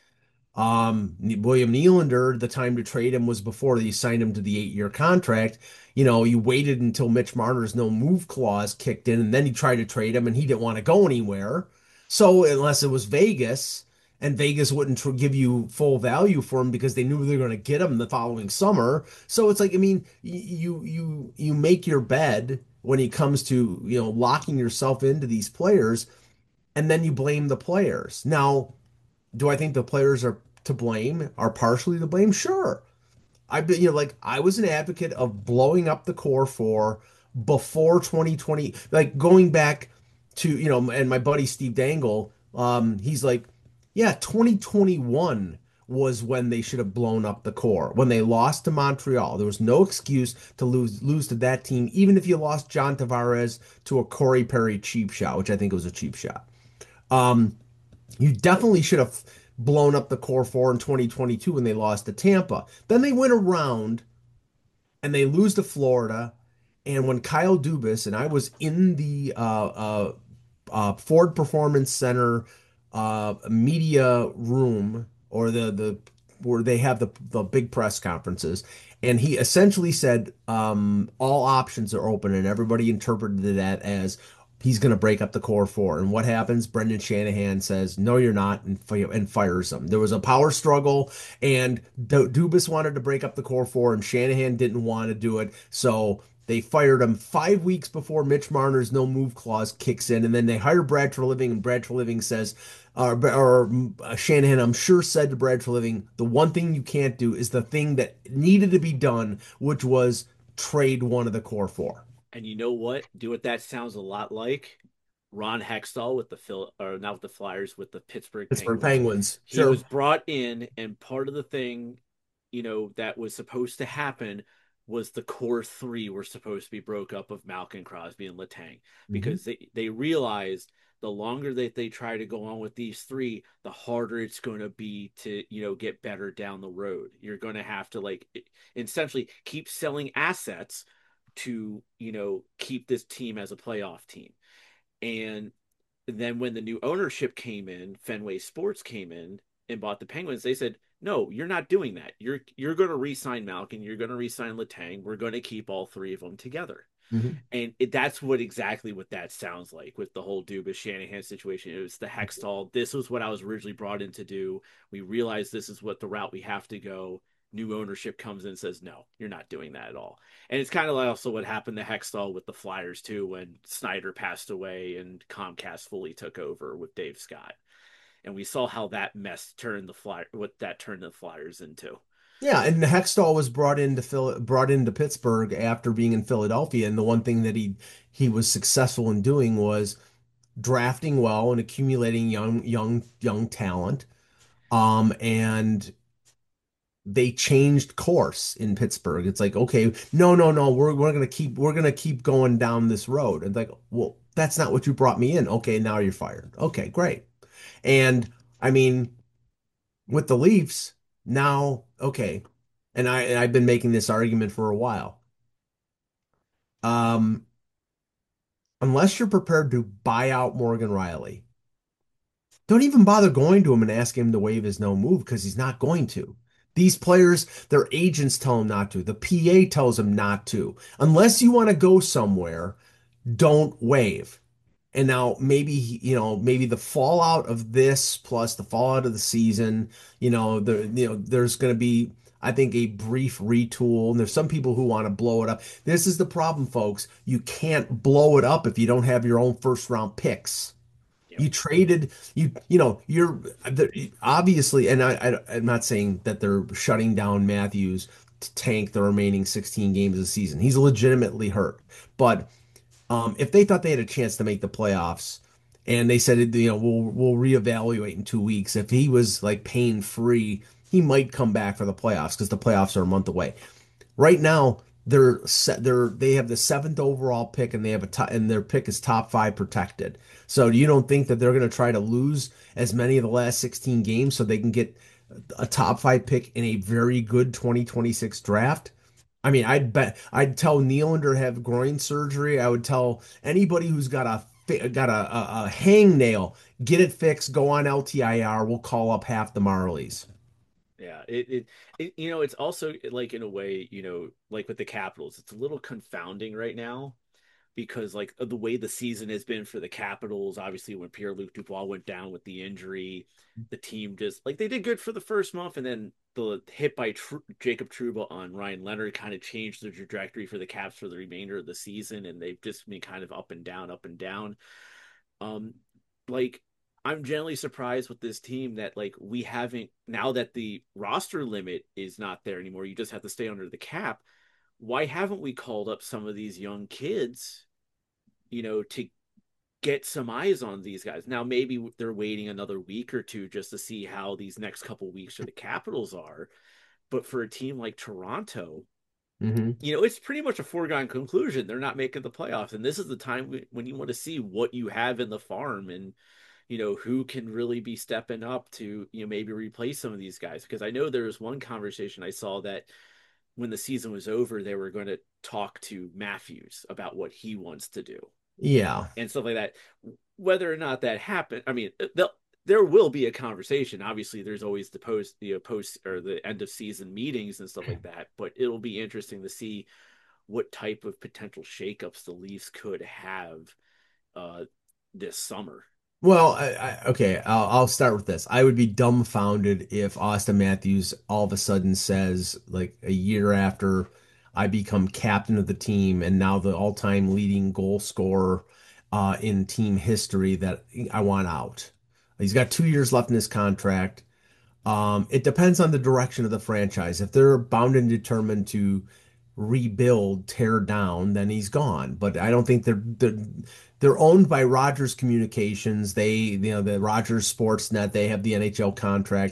William Nylander, the time to trade him was before you signed him to the 8-year contract. You waited until Mitch Marner's no move clause kicked in, and then you tried to trade him, and he didn't want to go anywhere. So unless it was Vegas, and Vegas wouldn't give you full value for him because they knew they were going to get him the following summer. So it's like, I mean, you make your bed when it comes to locking yourself into these players, and then you blame the players. Now, do I think the players are to blame, are partially to blame? Sure. I've been, like I was an advocate of blowing up the core four before 2020, like going back to, and my buddy Steve Dangle, he's like, yeah, 2021 was when they should have blown up the core. When they lost to Montreal, there was no excuse to lose to that team, even if you lost John Tavares to a Corey Perry cheap shot, which I think was a cheap shot. Um, you definitely should have blown up the core four in 2022 when they lost to Tampa. Then they went around and they lose to Florida. And when Kyle Dubas and I was in the Ford Performance Center media room, or the where they have the big press conferences, and he essentially said all options are open, and everybody interpreted that as he's going to break up the core four. And what happens? Brendan Shanahan says, "No, you're not," and fires him. There was a power struggle, and Dubas wanted to break up the core four, and Shanahan didn't want to do it. So they fired him 5 weeks before Mitch Marner's no move clause kicks in, and then they hire Brad Treliving, and Brad Treliving says, Shanahan, I'm sure, said to Brad Treliving, the one thing you can't do is the thing that needed to be done, which was trade one of the core four. And you know what? Do what that sounds a lot like. Ron Hextall with the or not with the Flyers, with the Pittsburgh Pittsburgh Penguins. Penguins, He sure. was brought in, and part of the thing, that was supposed to happen was the core three were supposed to be broke up of Malkin, Crosby, and Letang, Mhm. because they realized the longer that they try to go on with these three, the harder it's going to be to get better down the road. You're going to have to essentially keep selling assets to keep this team as a playoff team. And then when the new ownership came in, Fenway Sports came in and bought the Penguins, they said, "No, you're not doing that. You're going to re-sign Malkin. You're going to re-sign Letang. We're going to keep all three of them together." Mhm. And that's exactly what that sounds like with the whole Dubas Shanahan situation. It was the Hextall. This was what I was originally brought in to do. We realized this is what the route we have to go. New ownership comes in and says, "No, you're not doing that at all." And it's kind of like also what happened to Hextall with the Flyers too, when Snyder passed away and Comcast fully took over with Dave Scott. And we saw how that mess turned what that turned the Flyers into. Yeah, and Hextall was brought into Pittsburgh after being in Philadelphia, and the one thing that he was successful in doing was drafting well and accumulating young talent. And they changed course in Pittsburgh. It's like, okay, no, no, no, we're gonna keep going down this road. And like, well, that's not what you brought me in. Okay, now you're fired. Okay, great. And I mean, with the Leafs, now, okay, and I've been making this argument for a while. Um, unless you're prepared to buy out Morgan Riley, don't even bother going to him and asking him to waive his no move because he's not going to. These players, their agents tell them not to. The PA tells them not to. Unless you want to go somewhere, don't waive. And now maybe, maybe the fallout of this plus the fallout of the season, there's going to be, I think, a brief retool. And there's some people who want to blow it up. This is the problem, folks. You can't blow it up if you don't have your own first round picks. Yep. You traded you're obviously, and I'm not saying that they're shutting down Matthews to tank the remaining 16 games of the season. He's legitimately hurt. But if they thought they had a chance to make the playoffs and they said, we'll reevaluate in 2 weeks, if he was like pain free, he might come back for the playoffs because the playoffs are a month away. Right now, they have the seventh overall pick and they have and their pick is top five protected. So you don't think that they're going to try to lose as many of the last 16 games so they can get a top five pick in a very good 2026 draft? I mean, I'd tell Nylander to have groin surgery. I would tell anybody who's got a hangnail, get it fixed, go on LTIR. We'll call up half the Marlies. Yeah, it's also like in a way, like with the Capitals, it's a little confounding right now because like of the way the season has been for the Capitals. Obviously, when Pierre-Luc Dubois went down with the injury, the team just like they did good for the first month, and then the hit by Jacob Trouba on Ryan Leonard kind of changed the trajectory for the Caps for the remainder of the season, and they've just been kind of up and down, up and down. Um, like I'm generally surprised with this team that like we haven't now that the roster limit is not there anymore. You just have to stay under the cap. Why haven't we called up some of these young kids, to get some eyes on these guys? Now maybe they're waiting another week or two just to see how these next couple weeks for the Capitals are. But for a team like Toronto, Hmm. it's pretty much a foregone conclusion. They're not making the playoffs. And this is the time when you want to see what you have in the farm and, who can really be stepping up to, maybe replace some of these guys. Because I know there was one conversation I saw that when the season was over, they were going to talk to Matthews about what he wants to do Yeah. and stuff like that. Whether or not that happened, I mean, there will be a conversation. Obviously, there's always post or the end of season meetings and stuff like that. But it'll be interesting to see what type of potential shakeups the Leafs could have uh, this summer. Well, okay, I'll start with this. I would be dumbfounded if Austin Matthews all of a sudden says, like a year after I become captain of the team and now the all-time leading goal scorer in team history, that I want out. He's got 2 years left in his contract. It depends on the direction of the franchise. If they're bound and determined to rebuild, tear down, then he's gone. But I don't think they're owned by Rogers Communications. The Rogers Sportsnet, they have the NHL contract.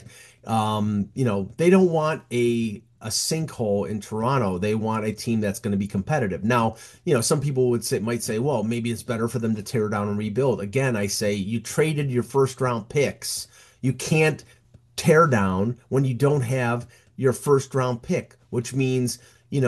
They don't want a sinkhole in Toronto. They want a team that's going to be competitive. Now, some people might say, well, maybe it's better for them to tear down and rebuild. Again, I say you traded your first round picks. You can't tear down when you don't have your first round pick, which means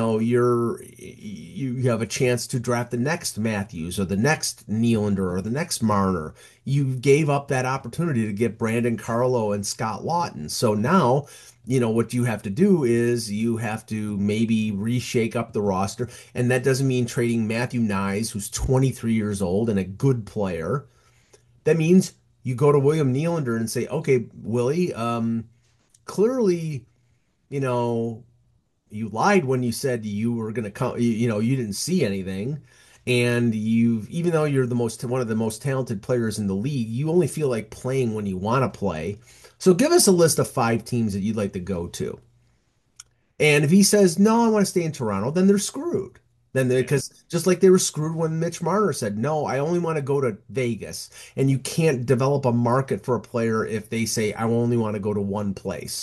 you have a chance to draft the next Matthews or the next Nylander or the next Marner. You gave up that opportunity to get Brandon Carlo and Scott Laughton. So now, what you have to do is you have to maybe reshake up the roster, and that doesn't mean trading Matthew Knies, who's 23 years old and a good player. That means you go to William Nylander and say, okay, Willie, clearly, you know, you lied when you said you were going to come, you didn't see anything. And even though you're one of the most talented players in the league, you only feel like playing when you want to play. So give us a list of five teams that you'd like to go to. And if he says, no, I want to stay in Toronto, then they're screwed. Yeah. Because just like they were screwed when Mitch Marner said, no, I only want to go to Vegas. And you can't develop a market for a player if they say, I only want to go to one place.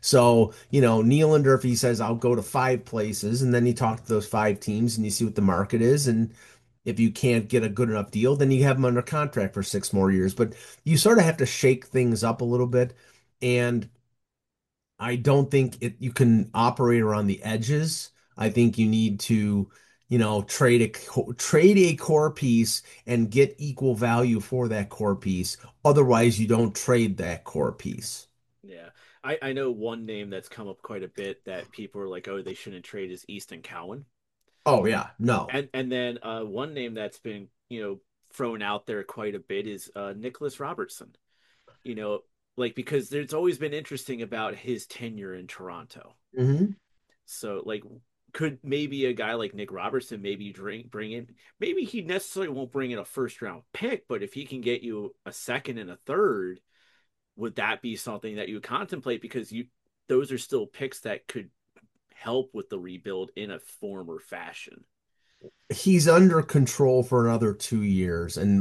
So, Nylander, if he says, I'll go to five places, and then you talk to those five teams and you see what the market is. And if you can't get a good enough deal, then you have him under contract for 6 more years. But you sort of have to shake things up a little bit. And I don't think you can operate around the edges. I think you need to, trade a core piece and get equal value for that core piece. Otherwise, you don't trade that core piece. Yeah. I know one name that's come up quite a bit that people are like, oh, they shouldn't trade is Easton Cowan. Oh yeah, no. And then one name that's been, thrown out there quite a bit is Nicholas Robertson. You know, like because there's always been interesting about his tenure in Toronto. Hmm. So like could maybe a guy like Nick Robertson maybe bring in maybe he necessarily won't bring in a first round pick, but if he can get you a second and a third, would that be something that you would contemplate because you those are still picks that could help with the rebuild in a form or fashion. He's under control for another 2 years, and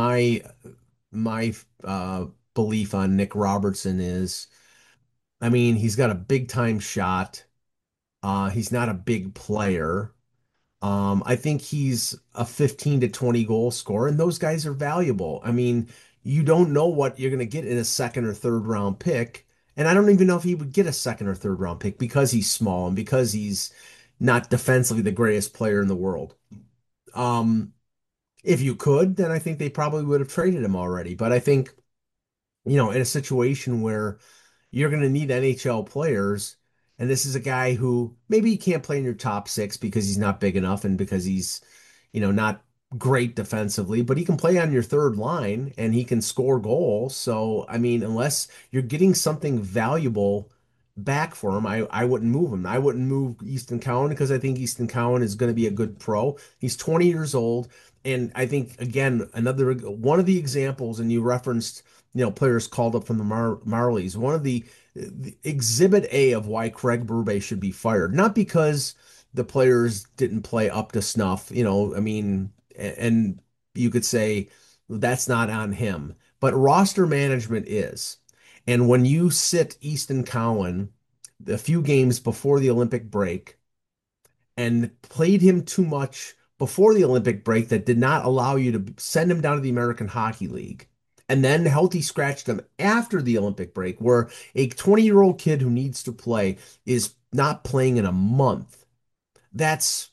my belief on Nick Robertson is, I mean, he's got a big time shot. He's not a big player. I think he's a 15 to 20 goal scorer, and those guys are valuable. I mean, you don't know what you're going to get in a second or third round pick. And I don't even know if he would get a second or third round pick because he's small and because he's not defensively the greatest player in the world. Um, if you could, then I think they probably would have traded him already. But I think, in a situation where you're going to need NHL players. And this is a guy who maybe he can't play in your top six because he's not big enough and because he's, not great defensively, but he can play on your third line and he can score goals. So, I mean, unless you're getting something valuable back for him, I wouldn't move him. I wouldn't move Easton Cowan because I think Easton Cowan is going to be a good pro. He's 20 years old. And I think, again, another one of the examples, and you referenced, players called up from the Marlies. One of the exhibit A of why Craig Berube should be fired, not because the players didn't play up to snuff, I mean, and you could say that's not on him, but roster management is. And when you sit Easton Cowan a few games before the Olympic break and played him too much before the Olympic break that did not allow you to send him down to the American Hockey League. And then healthy scratched him after the Olympic break, where a 20-year-old kid who needs to play is not playing in a month. That's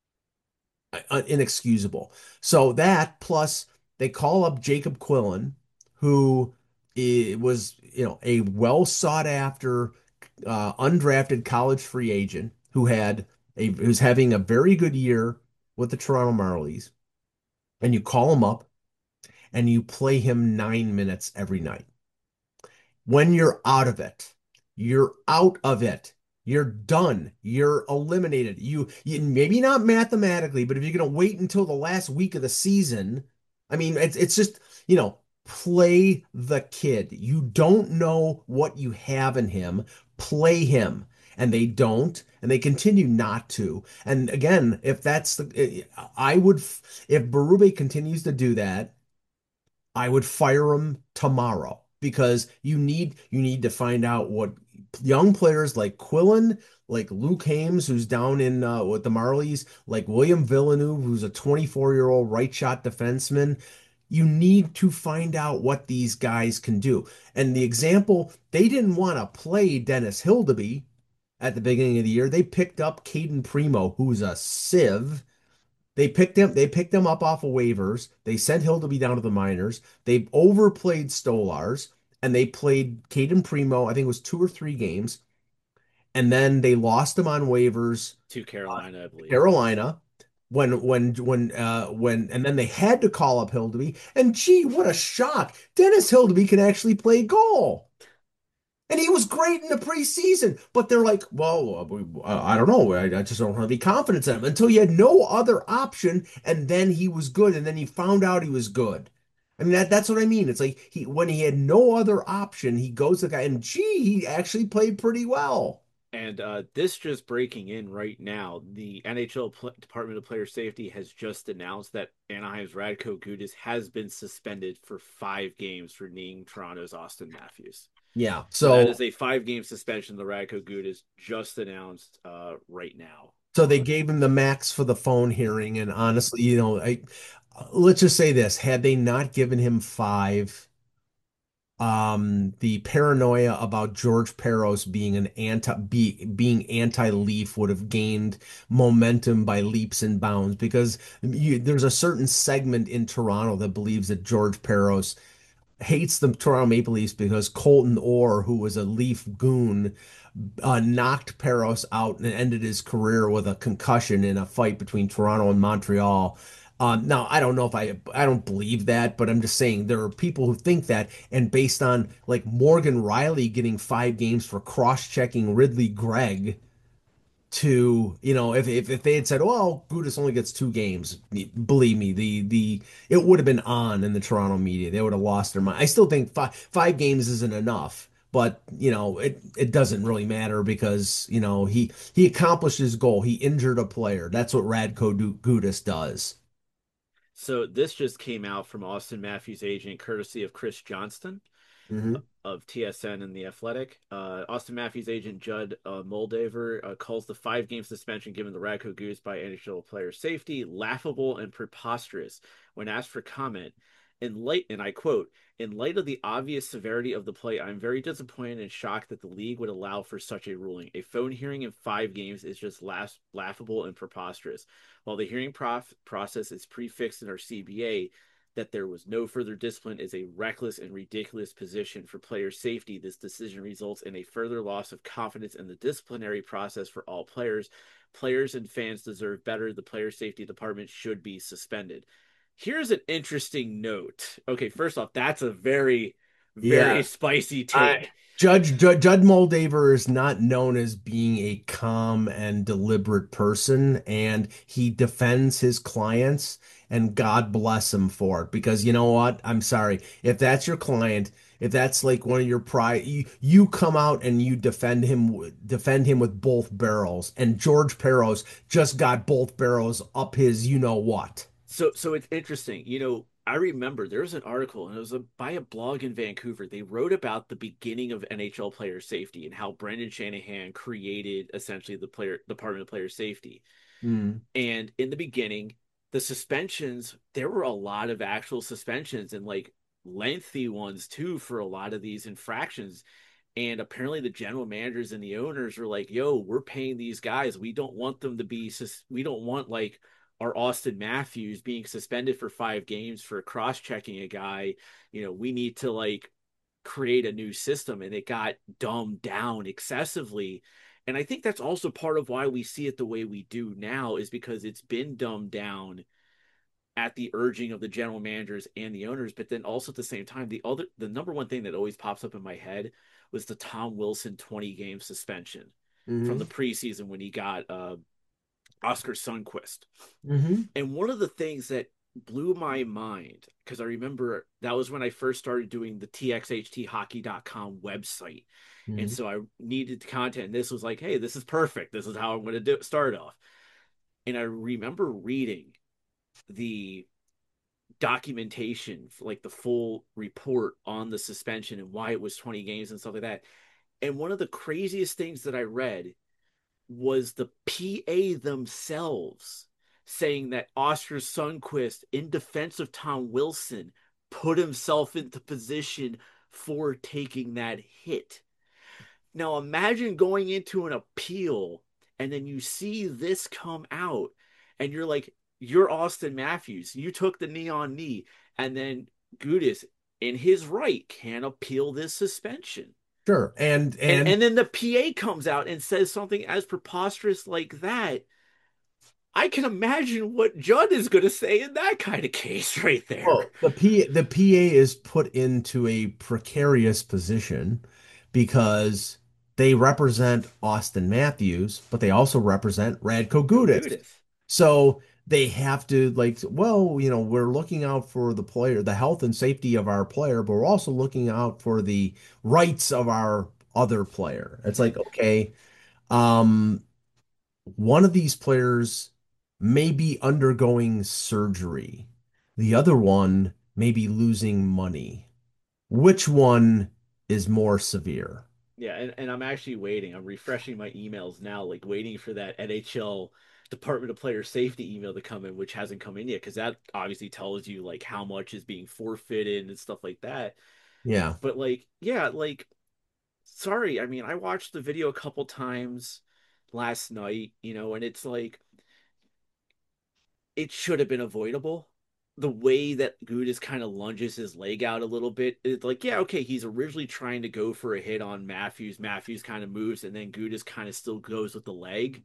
inexcusable. So that plus they call up Jacob Quillen, who was, a well sought after undrafted college free agent who's having a very good year with the Toronto Marlies, and you call him up and you play him 9 minutes every night. When you're out of it, you're out of it. You're done. You're eliminated. You maybe not mathematically, but if you're gonna wait until the last week of the season, I mean, it's just, play the kid. You don't know what you have in him. Play him. And they don't, and they continue not to. And again, if that's I would, if Berube continues to do that, I would fire him tomorrow because you need to find out what young players like Quillen, like Luke Hames, who's down in with the Marlies, like William Villeneuve, who's a 24-year-old right shot defenseman. You need to find out what these guys can do. And the example, they didn't want to play Dennis Hildeby at the beginning of the year. They picked up Caden Primo, who's a sieve. They picked him up off of waivers. They sent Hildeby down to the minors. They overplayed Stolars and they played Caden Primo, I think it was 2 or 3 games. And then they lost him on waivers To uh, Carolina, I to believe. Carolina when and then they had to call up Hildeby. And gee, what a shock. Dennis Hildeby can actually play goal. And he was great in the preseason, but they're like, well, I don't know. I just don't have any confidence in him until he had no other option, and then he was good, and then he found out he was good. I mean, that's what I mean. It's like when he had no other option, he goes to the guy, and gee, he actually played pretty well. And this just breaking in right now, the NHL Department of Player Safety has just announced that Anaheim's Radko Gudas has been suspended for 5 games for kneeing Toronto's Austin Matthews. Yeah. So that So is a 5 game suspension. The Radko Gudas just announced right now so they on. gave him the max for the phone hearing, and honestly, let's just say this: had they not given him five, the paranoia about George Peros being being anti-Leaf would have gained momentum by leaps and bounds because there's a certain segment in Toronto that believes that George Peros hates the Toronto Maple Leafs because Colton Orr, who was a Leaf goon, knocked Peros out and ended his career with a concussion in a fight between Toronto and Montreal. Now, I don't know if I don't believe that, but I'm just saying there are people who think that, and based on like Morgan Riley getting 5 games for cross-checking Ridley Gregg, to if they had said, well, Gudis only gets 2 games, believe me, the it would have been on in the Toronto media. They would have lost their mind. I still think five games isn't enough, but it doesn't really matter because he accomplished his goal. He injured a player. That's what Gudis does. So this just came out from Austin Matthews' agent, courtesy of Chris Johnston Hmm. of TSN and The Athletic. Austin Matthews' agent Judd Moldaver calls the 5 game suspension given the Radko Goose by NHL player safety laughable and preposterous. When asked for comment, and I quote, in light of the obvious severity of the play, I'm very disappointed and shocked that the league would allow for such a ruling. A phone hearing in 5 games is just laughable and preposterous. While the hearing process is prefixed in our CBA, that there was no further discipline is a reckless and ridiculous position for player safety. This decision results in a further loss of confidence in the disciplinary process for all players. Players and fans deserve better. The player safety department should be suspended. Here's an interesting note. Okay, first off, that's a very, Yeah. very spicy I take. Judd Moldaver is not known as being a calm and deliberate person, and he defends his clients, and God bless him for it. Because you know what? I'm sorry. If that's your client, if that's like one of your pride, you come out and you defend him with both barrels, and George Peros just got both barrels up his you know what. So it's interesting. I remember there was an article and it was by a blog in Vancouver. They wrote about the beginning of NHL player safety and how Brendan Shanahan created essentially the player department of player safety. Mm, And in the beginning, the suspensions, there were a lot of actual suspensions and like lengthy ones too for a lot of these infractions. And apparently the general managers and the owners were like, yo, we're paying these guys. We don't want them to be, we don't want like our Austin Matthews being suspended for 5 games for cross checking a guy. We need to like create a new system. And it got dumbed down excessively. And I think that's also part of why we see it the way we do now, is because it's been dumbed down at the urging of the general managers and the owners. But then also at the same time, the number one thing that always pops up in my head was the Tom Wilson 20 game suspension from the hmm preseason when he got Oscar Sundquist. hmm And one of the things that blew my mind, because I remember that was when I first started doing the txhthockey.com website. And hmm so I needed content. And this was like, hey, this is perfect. This is how I'm going to start off. And I remember reading the documentation, like the full report on the suspension and why it was 20 games and stuff like that. And one of the craziest things that I read was the PA themselves saying that Oscar Sundquist, in defense of Tom Wilson, put himself into position for taking that hit. Now imagine going into an appeal and then you see this come out and you're like, you're Austin Matthews. You took the knee on knee. And then Gudis, in his right, can appeal this suspension. Sure. And then the PA comes out and says something as preposterous like that. I can imagine what Judd is going to say in that kind of case right there. Well, the PA is put into a precarious position because they represent Austin Matthews, but they also represent Radko Go Gudas. Gudis. So they have to like, well, we're looking out for the player, the health and safety of our player, but we're also looking out for the rights of our other player. It's like, okay, um, one of these players may be undergoing surgery. The other one may be losing money. Which one? is more severe. Yeah, and I'm actually waiting. I'm refreshing my emails now, like waiting for that NHL Department of Player Safety email to come in, which hasn't come in yet, because that obviously tells you like how much is being forfeited and stuff like that. Yeah. But like, yeah, like sorry, I mean, I watched the video a couple times last night, and it's like it should have been avoidable. The way that Gudis kind of lunges his leg out a little bit, it's like, yeah, okay, he's originally trying to go for a hit on Matthews. Matthews kind of moves, and then Gudis kind of still goes with the leg.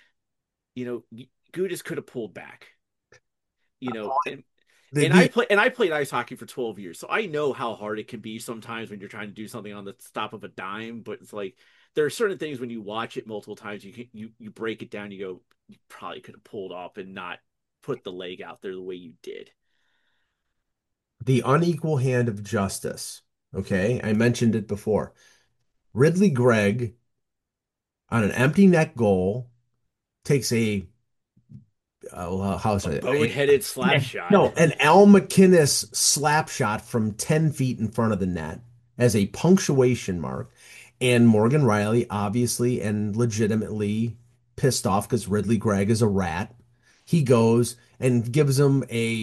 Gudis could have pulled back. You know, and The, and the I played ice hockey for 12 years, so I know how hard it can be sometimes when you're trying to do something on the stop of a dime. But it's like there are certain things when you watch it multiple times, you break it down. You go, you probably could have pulled off and not put the leg out there the way you did. the unequal hand of justice. Okay, I mentioned it before. Ridley Gregg on an empty net goal takes how A should boneheaded slap shot. no, an Al McInnes slap shot from 10 feet in front of the net as a punctuation mark. And Morgan Riley, obviously and legitimately pissed off because Ridley Gregg is a rat. He goes and gives him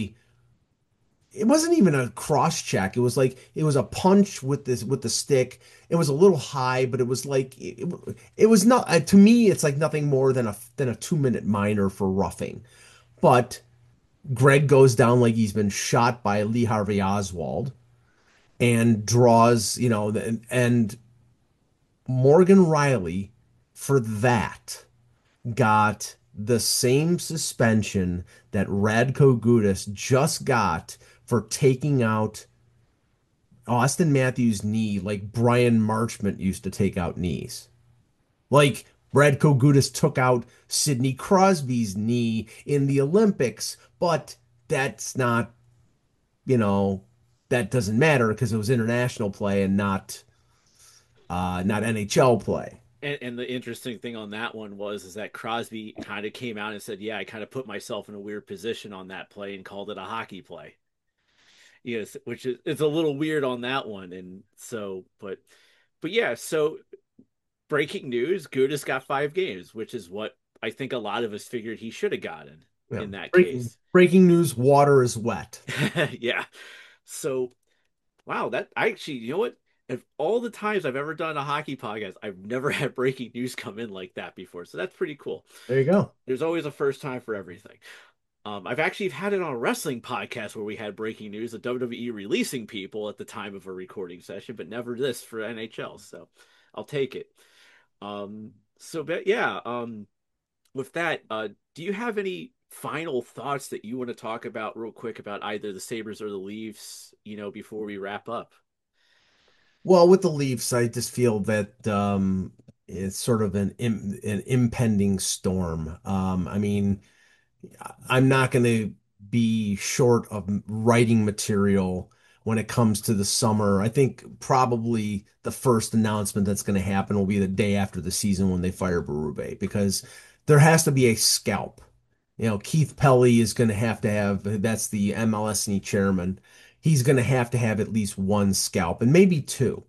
it wasn't even a cross check. It was like it was a punch with the stick. It was a little high, but it was like it was not to me. It's like nothing more than a 2 minute minor for roughing. But Greg goes down like he's been shot by Lee Harvey Oswald and draws, and Morgan Riley for that got the same suspension that Radko Gudas just got for taking out Austin Matthews' knee like Brian Marchment used to take out knees. Like Radko Gudas took out Sidney Crosby's knee in the Olympics, but that's not, you know, that doesn't matter because it was international play and not NHL play. And the interesting thing on that one was is that Crosby kind of came out and said, "Yeah, I kind of put myself in a weird position on that play and called it a hockey play." Yes, which is it's a little weird on that one, and so, but yeah. So breaking news: Gudis got 5 games, which is what I think a lot of us figured he should have gotten Yeah. in that Breaking case. breaking news, water is wet. Yeah. So wow, that I actually, you know what? Of all the times I've ever done a hockey podcast, I've never had breaking news come in like that before. So that's pretty cool. There you go. There's always a first time for everything. I've actually had it on a wrestling podcast where we had breaking news of WWE releasing people at the time of a recording session, but never this for NHL. So I'll take it. But yeah, with that, do you have any final thoughts that you want to talk about real quick about either the Sabres or the Leafs, before we wrap up? Well, with the Leafs, I just feel that it's sort of an impending storm. I mean, I'm not going to be short of writing material when it comes to the summer. I think probably the first announcement that's going to happen will be the day after the season when they fire Berube because there has to be a scalp. Keith Pelly is going to have, that's the MLSE chairman. He's going to have at least one scalp and maybe two.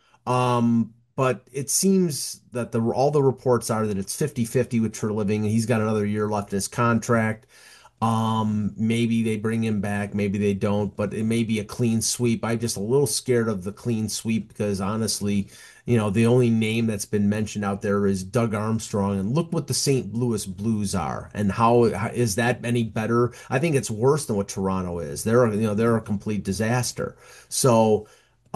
But it seems that all the reports are that it's 50-50 with Treliving. He's got another year left in his contract. Maybe they bring him back, maybe they don't, but it may be a clean sweep. I'm just a little scared of the clean sweep because honestly, the only name that's been mentioned out there is Doug Armstrong, and look what the St. Louis Blues are, and how is that any better? I think it's worse than what Toronto is. They're a complete disaster. So,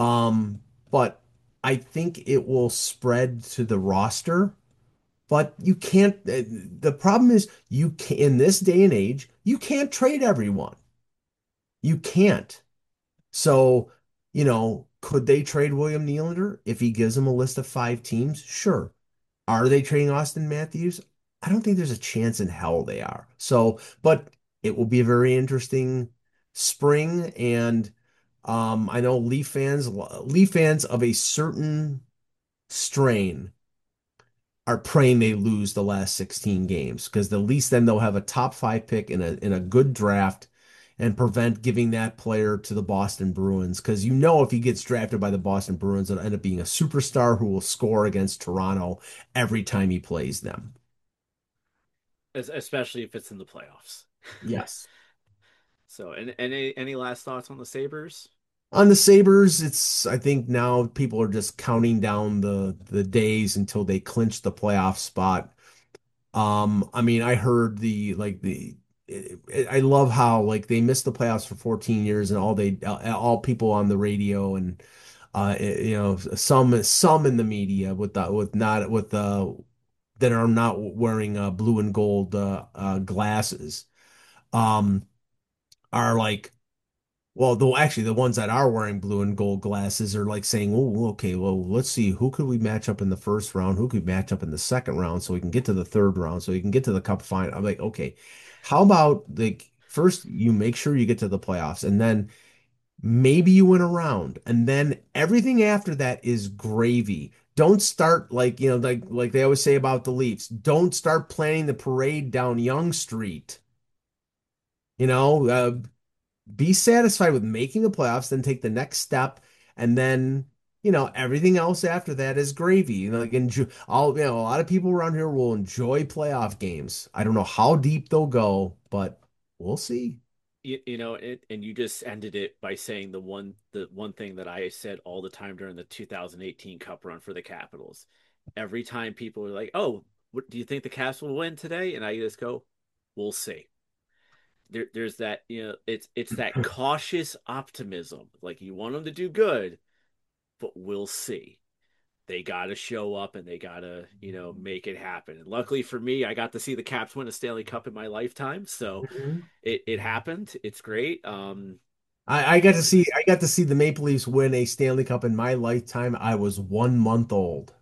but I think it will spread to the roster. But you can't, the problem is you can, in this day and age, you can't trade everyone. You can't. So, could they trade William Nylander if he gives them a list of 5 teams? Sure. Are they trading Austin Matthews? I don't think there's a chance in hell they are. So, but it will be a very interesting spring. And I know Leaf fans of a certain strain are praying they lose the last 16 games because at least then they'll have a top 5 pick in a good draft. and prevent giving that player to the Boston Bruins. Because you know, if he gets drafted by the Boston Bruins, it'll end up being a superstar who will score against Toronto every time he plays them. Especially if it's in the playoffs. Yes. So, and any last thoughts on the Sabres? On the Sabres, I think now people are just counting down the days until they clinch the playoff spot. I mean, I heard I love how like they missed the playoffs for 14 years and all people on the radio and some in the media with not with that are not wearing blue and gold glasses um are like, well, though actually the ones that are wearing blue and gold glasses are like saying, "Oh, okay, well, let's see who could we match up in the first round, who could match up in the second round, so we can get to the third round, so we can get to the cup final." I'm like, okay, how about like first you make sure you get to the playoffs, and then maybe you win a round, and then everything after that is gravy. Don't start like like they always say about the Leafs. Don't start planning the parade down Young Street. You know, be satisfied with making the playoffs, then take the next step, and then everything else after that is gravy. Like enjoy all a lot of people around here will enjoy playoff games. I don't know how deep they'll go, but we'll see. And you just ended it by saying the one thing that I said all the time during the 2018 Cup run for the Capitals. Every time people are like, "Oh, what do you think the Caps will win today?" and I just go, "We'll see." There's that, it's that cautious optimism. Like you want them to do good, but we'll see. They got to show up and they got to, make it happen. And luckily for me, I got to see the Caps win a Stanley Cup in my lifetime, so Mhm. it happened. It's great. I got to see the Maple Leafs win a Stanley Cup in my lifetime. I was 1 month old.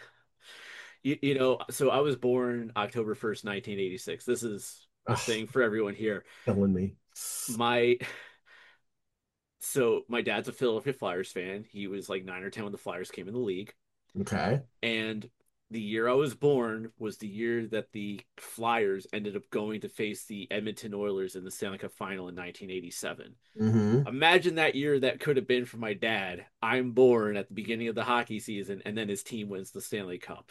So I was born October 1st, 1986. This is a Ugh, thing for everyone here. killing me. My my dad's a Philadelphia Flyers fan. He was like 9 or 10 when the Flyers came in the league. Okay. And the year I was born was the year that the Flyers ended up going to face the Edmonton Oilers in the Stanley Cup final in 1987. Hmm. Imagine that year that could have been for my dad. I'm born at the beginning of the hockey season, and then his team wins the Stanley Cup.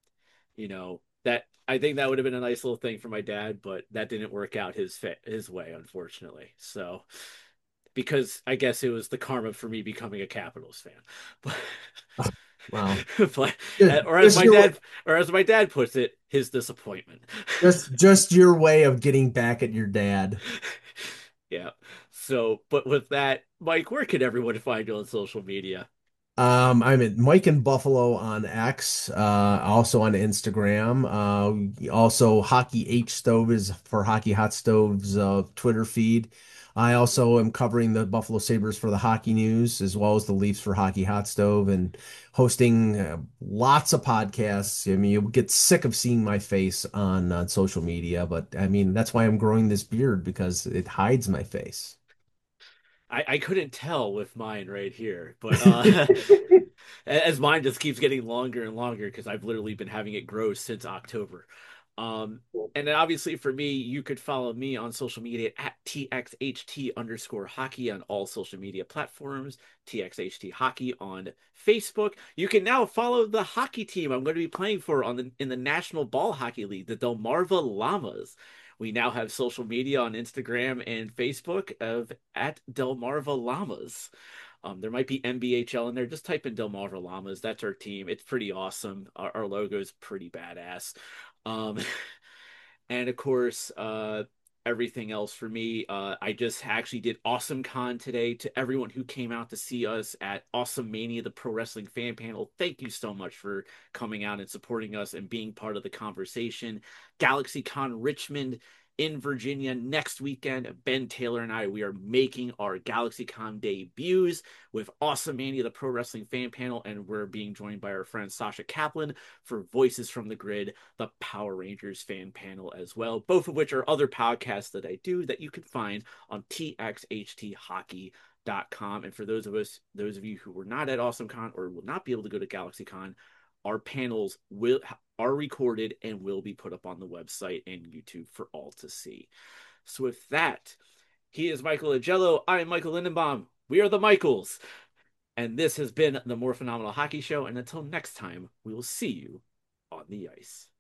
That I think that would have been a nice little thing for my dad, but that didn't work out his way, unfortunately. So, because I guess it was the karma for me becoming a Capitals fan, but Wow. but Just, or as just my your dad or as my dad puts it, his disappointment. just your way of getting back at your dad. Yeah. So, but with that, Mike, where can everyone find you on social media? I'm at Mike in Buffalo on X, also on Instagram. Also Hockey H Stove is for Hockey Hot Stove's Twitter feed. I also am covering the Buffalo Sabres for the Hockey News, as well as the Leafs for Hockey Hot Stove, and hosting lots of podcasts. I mean, you get sick of seeing my face on social media, but I mean, that's why I'm growing this beard because it hides my face. I couldn't tell with mine right here, but as mine just keeps getting longer and longer because I've literally been having it grow since October. Um, and then obviously for me, you could follow me on social media at TXHT_hockey on all social media platforms, TXHT hockey on Facebook. You can now follow the hockey team I'm going to be playing for in the National Ball Hockey League, the Delmarva Llamas. We now have social media on Instagram and Facebook of at Delmarva Llamas. There might be NBHL in there. Just type in Delmarva Llamas. That's our team. It's pretty awesome. Our logo is pretty badass. Um, and of course, everything else for me. I just actually did Awesome Con today. To everyone who came out to see us at Awesome Mania, the pro wrestling fan panel, thank you so much for coming out and supporting us and being part of the conversation. Galaxy Con Richmond in Virginia next weekend. Ben Taylor and I, we are making our GalaxyCon debuts with Awesome Mania, the pro wrestling fan panel, and we're being joined by our friend Sasha Kaplan for Voices from the Grid, the Power Rangers fan panel as well, both of which are other podcasts that I do that you can find on txhthockey.com. And for those of you who were not at AwesomeCon or will not be able to go to GalaxyCon, our panels are recorded and will be put up on the website and YouTube for all to see. So with that, He is Michael Agello. I am Michael Lindenbaum. We are the Michaels. And this has been the More Phenomenal Hockey Show. And until next time, we will see you on the ice.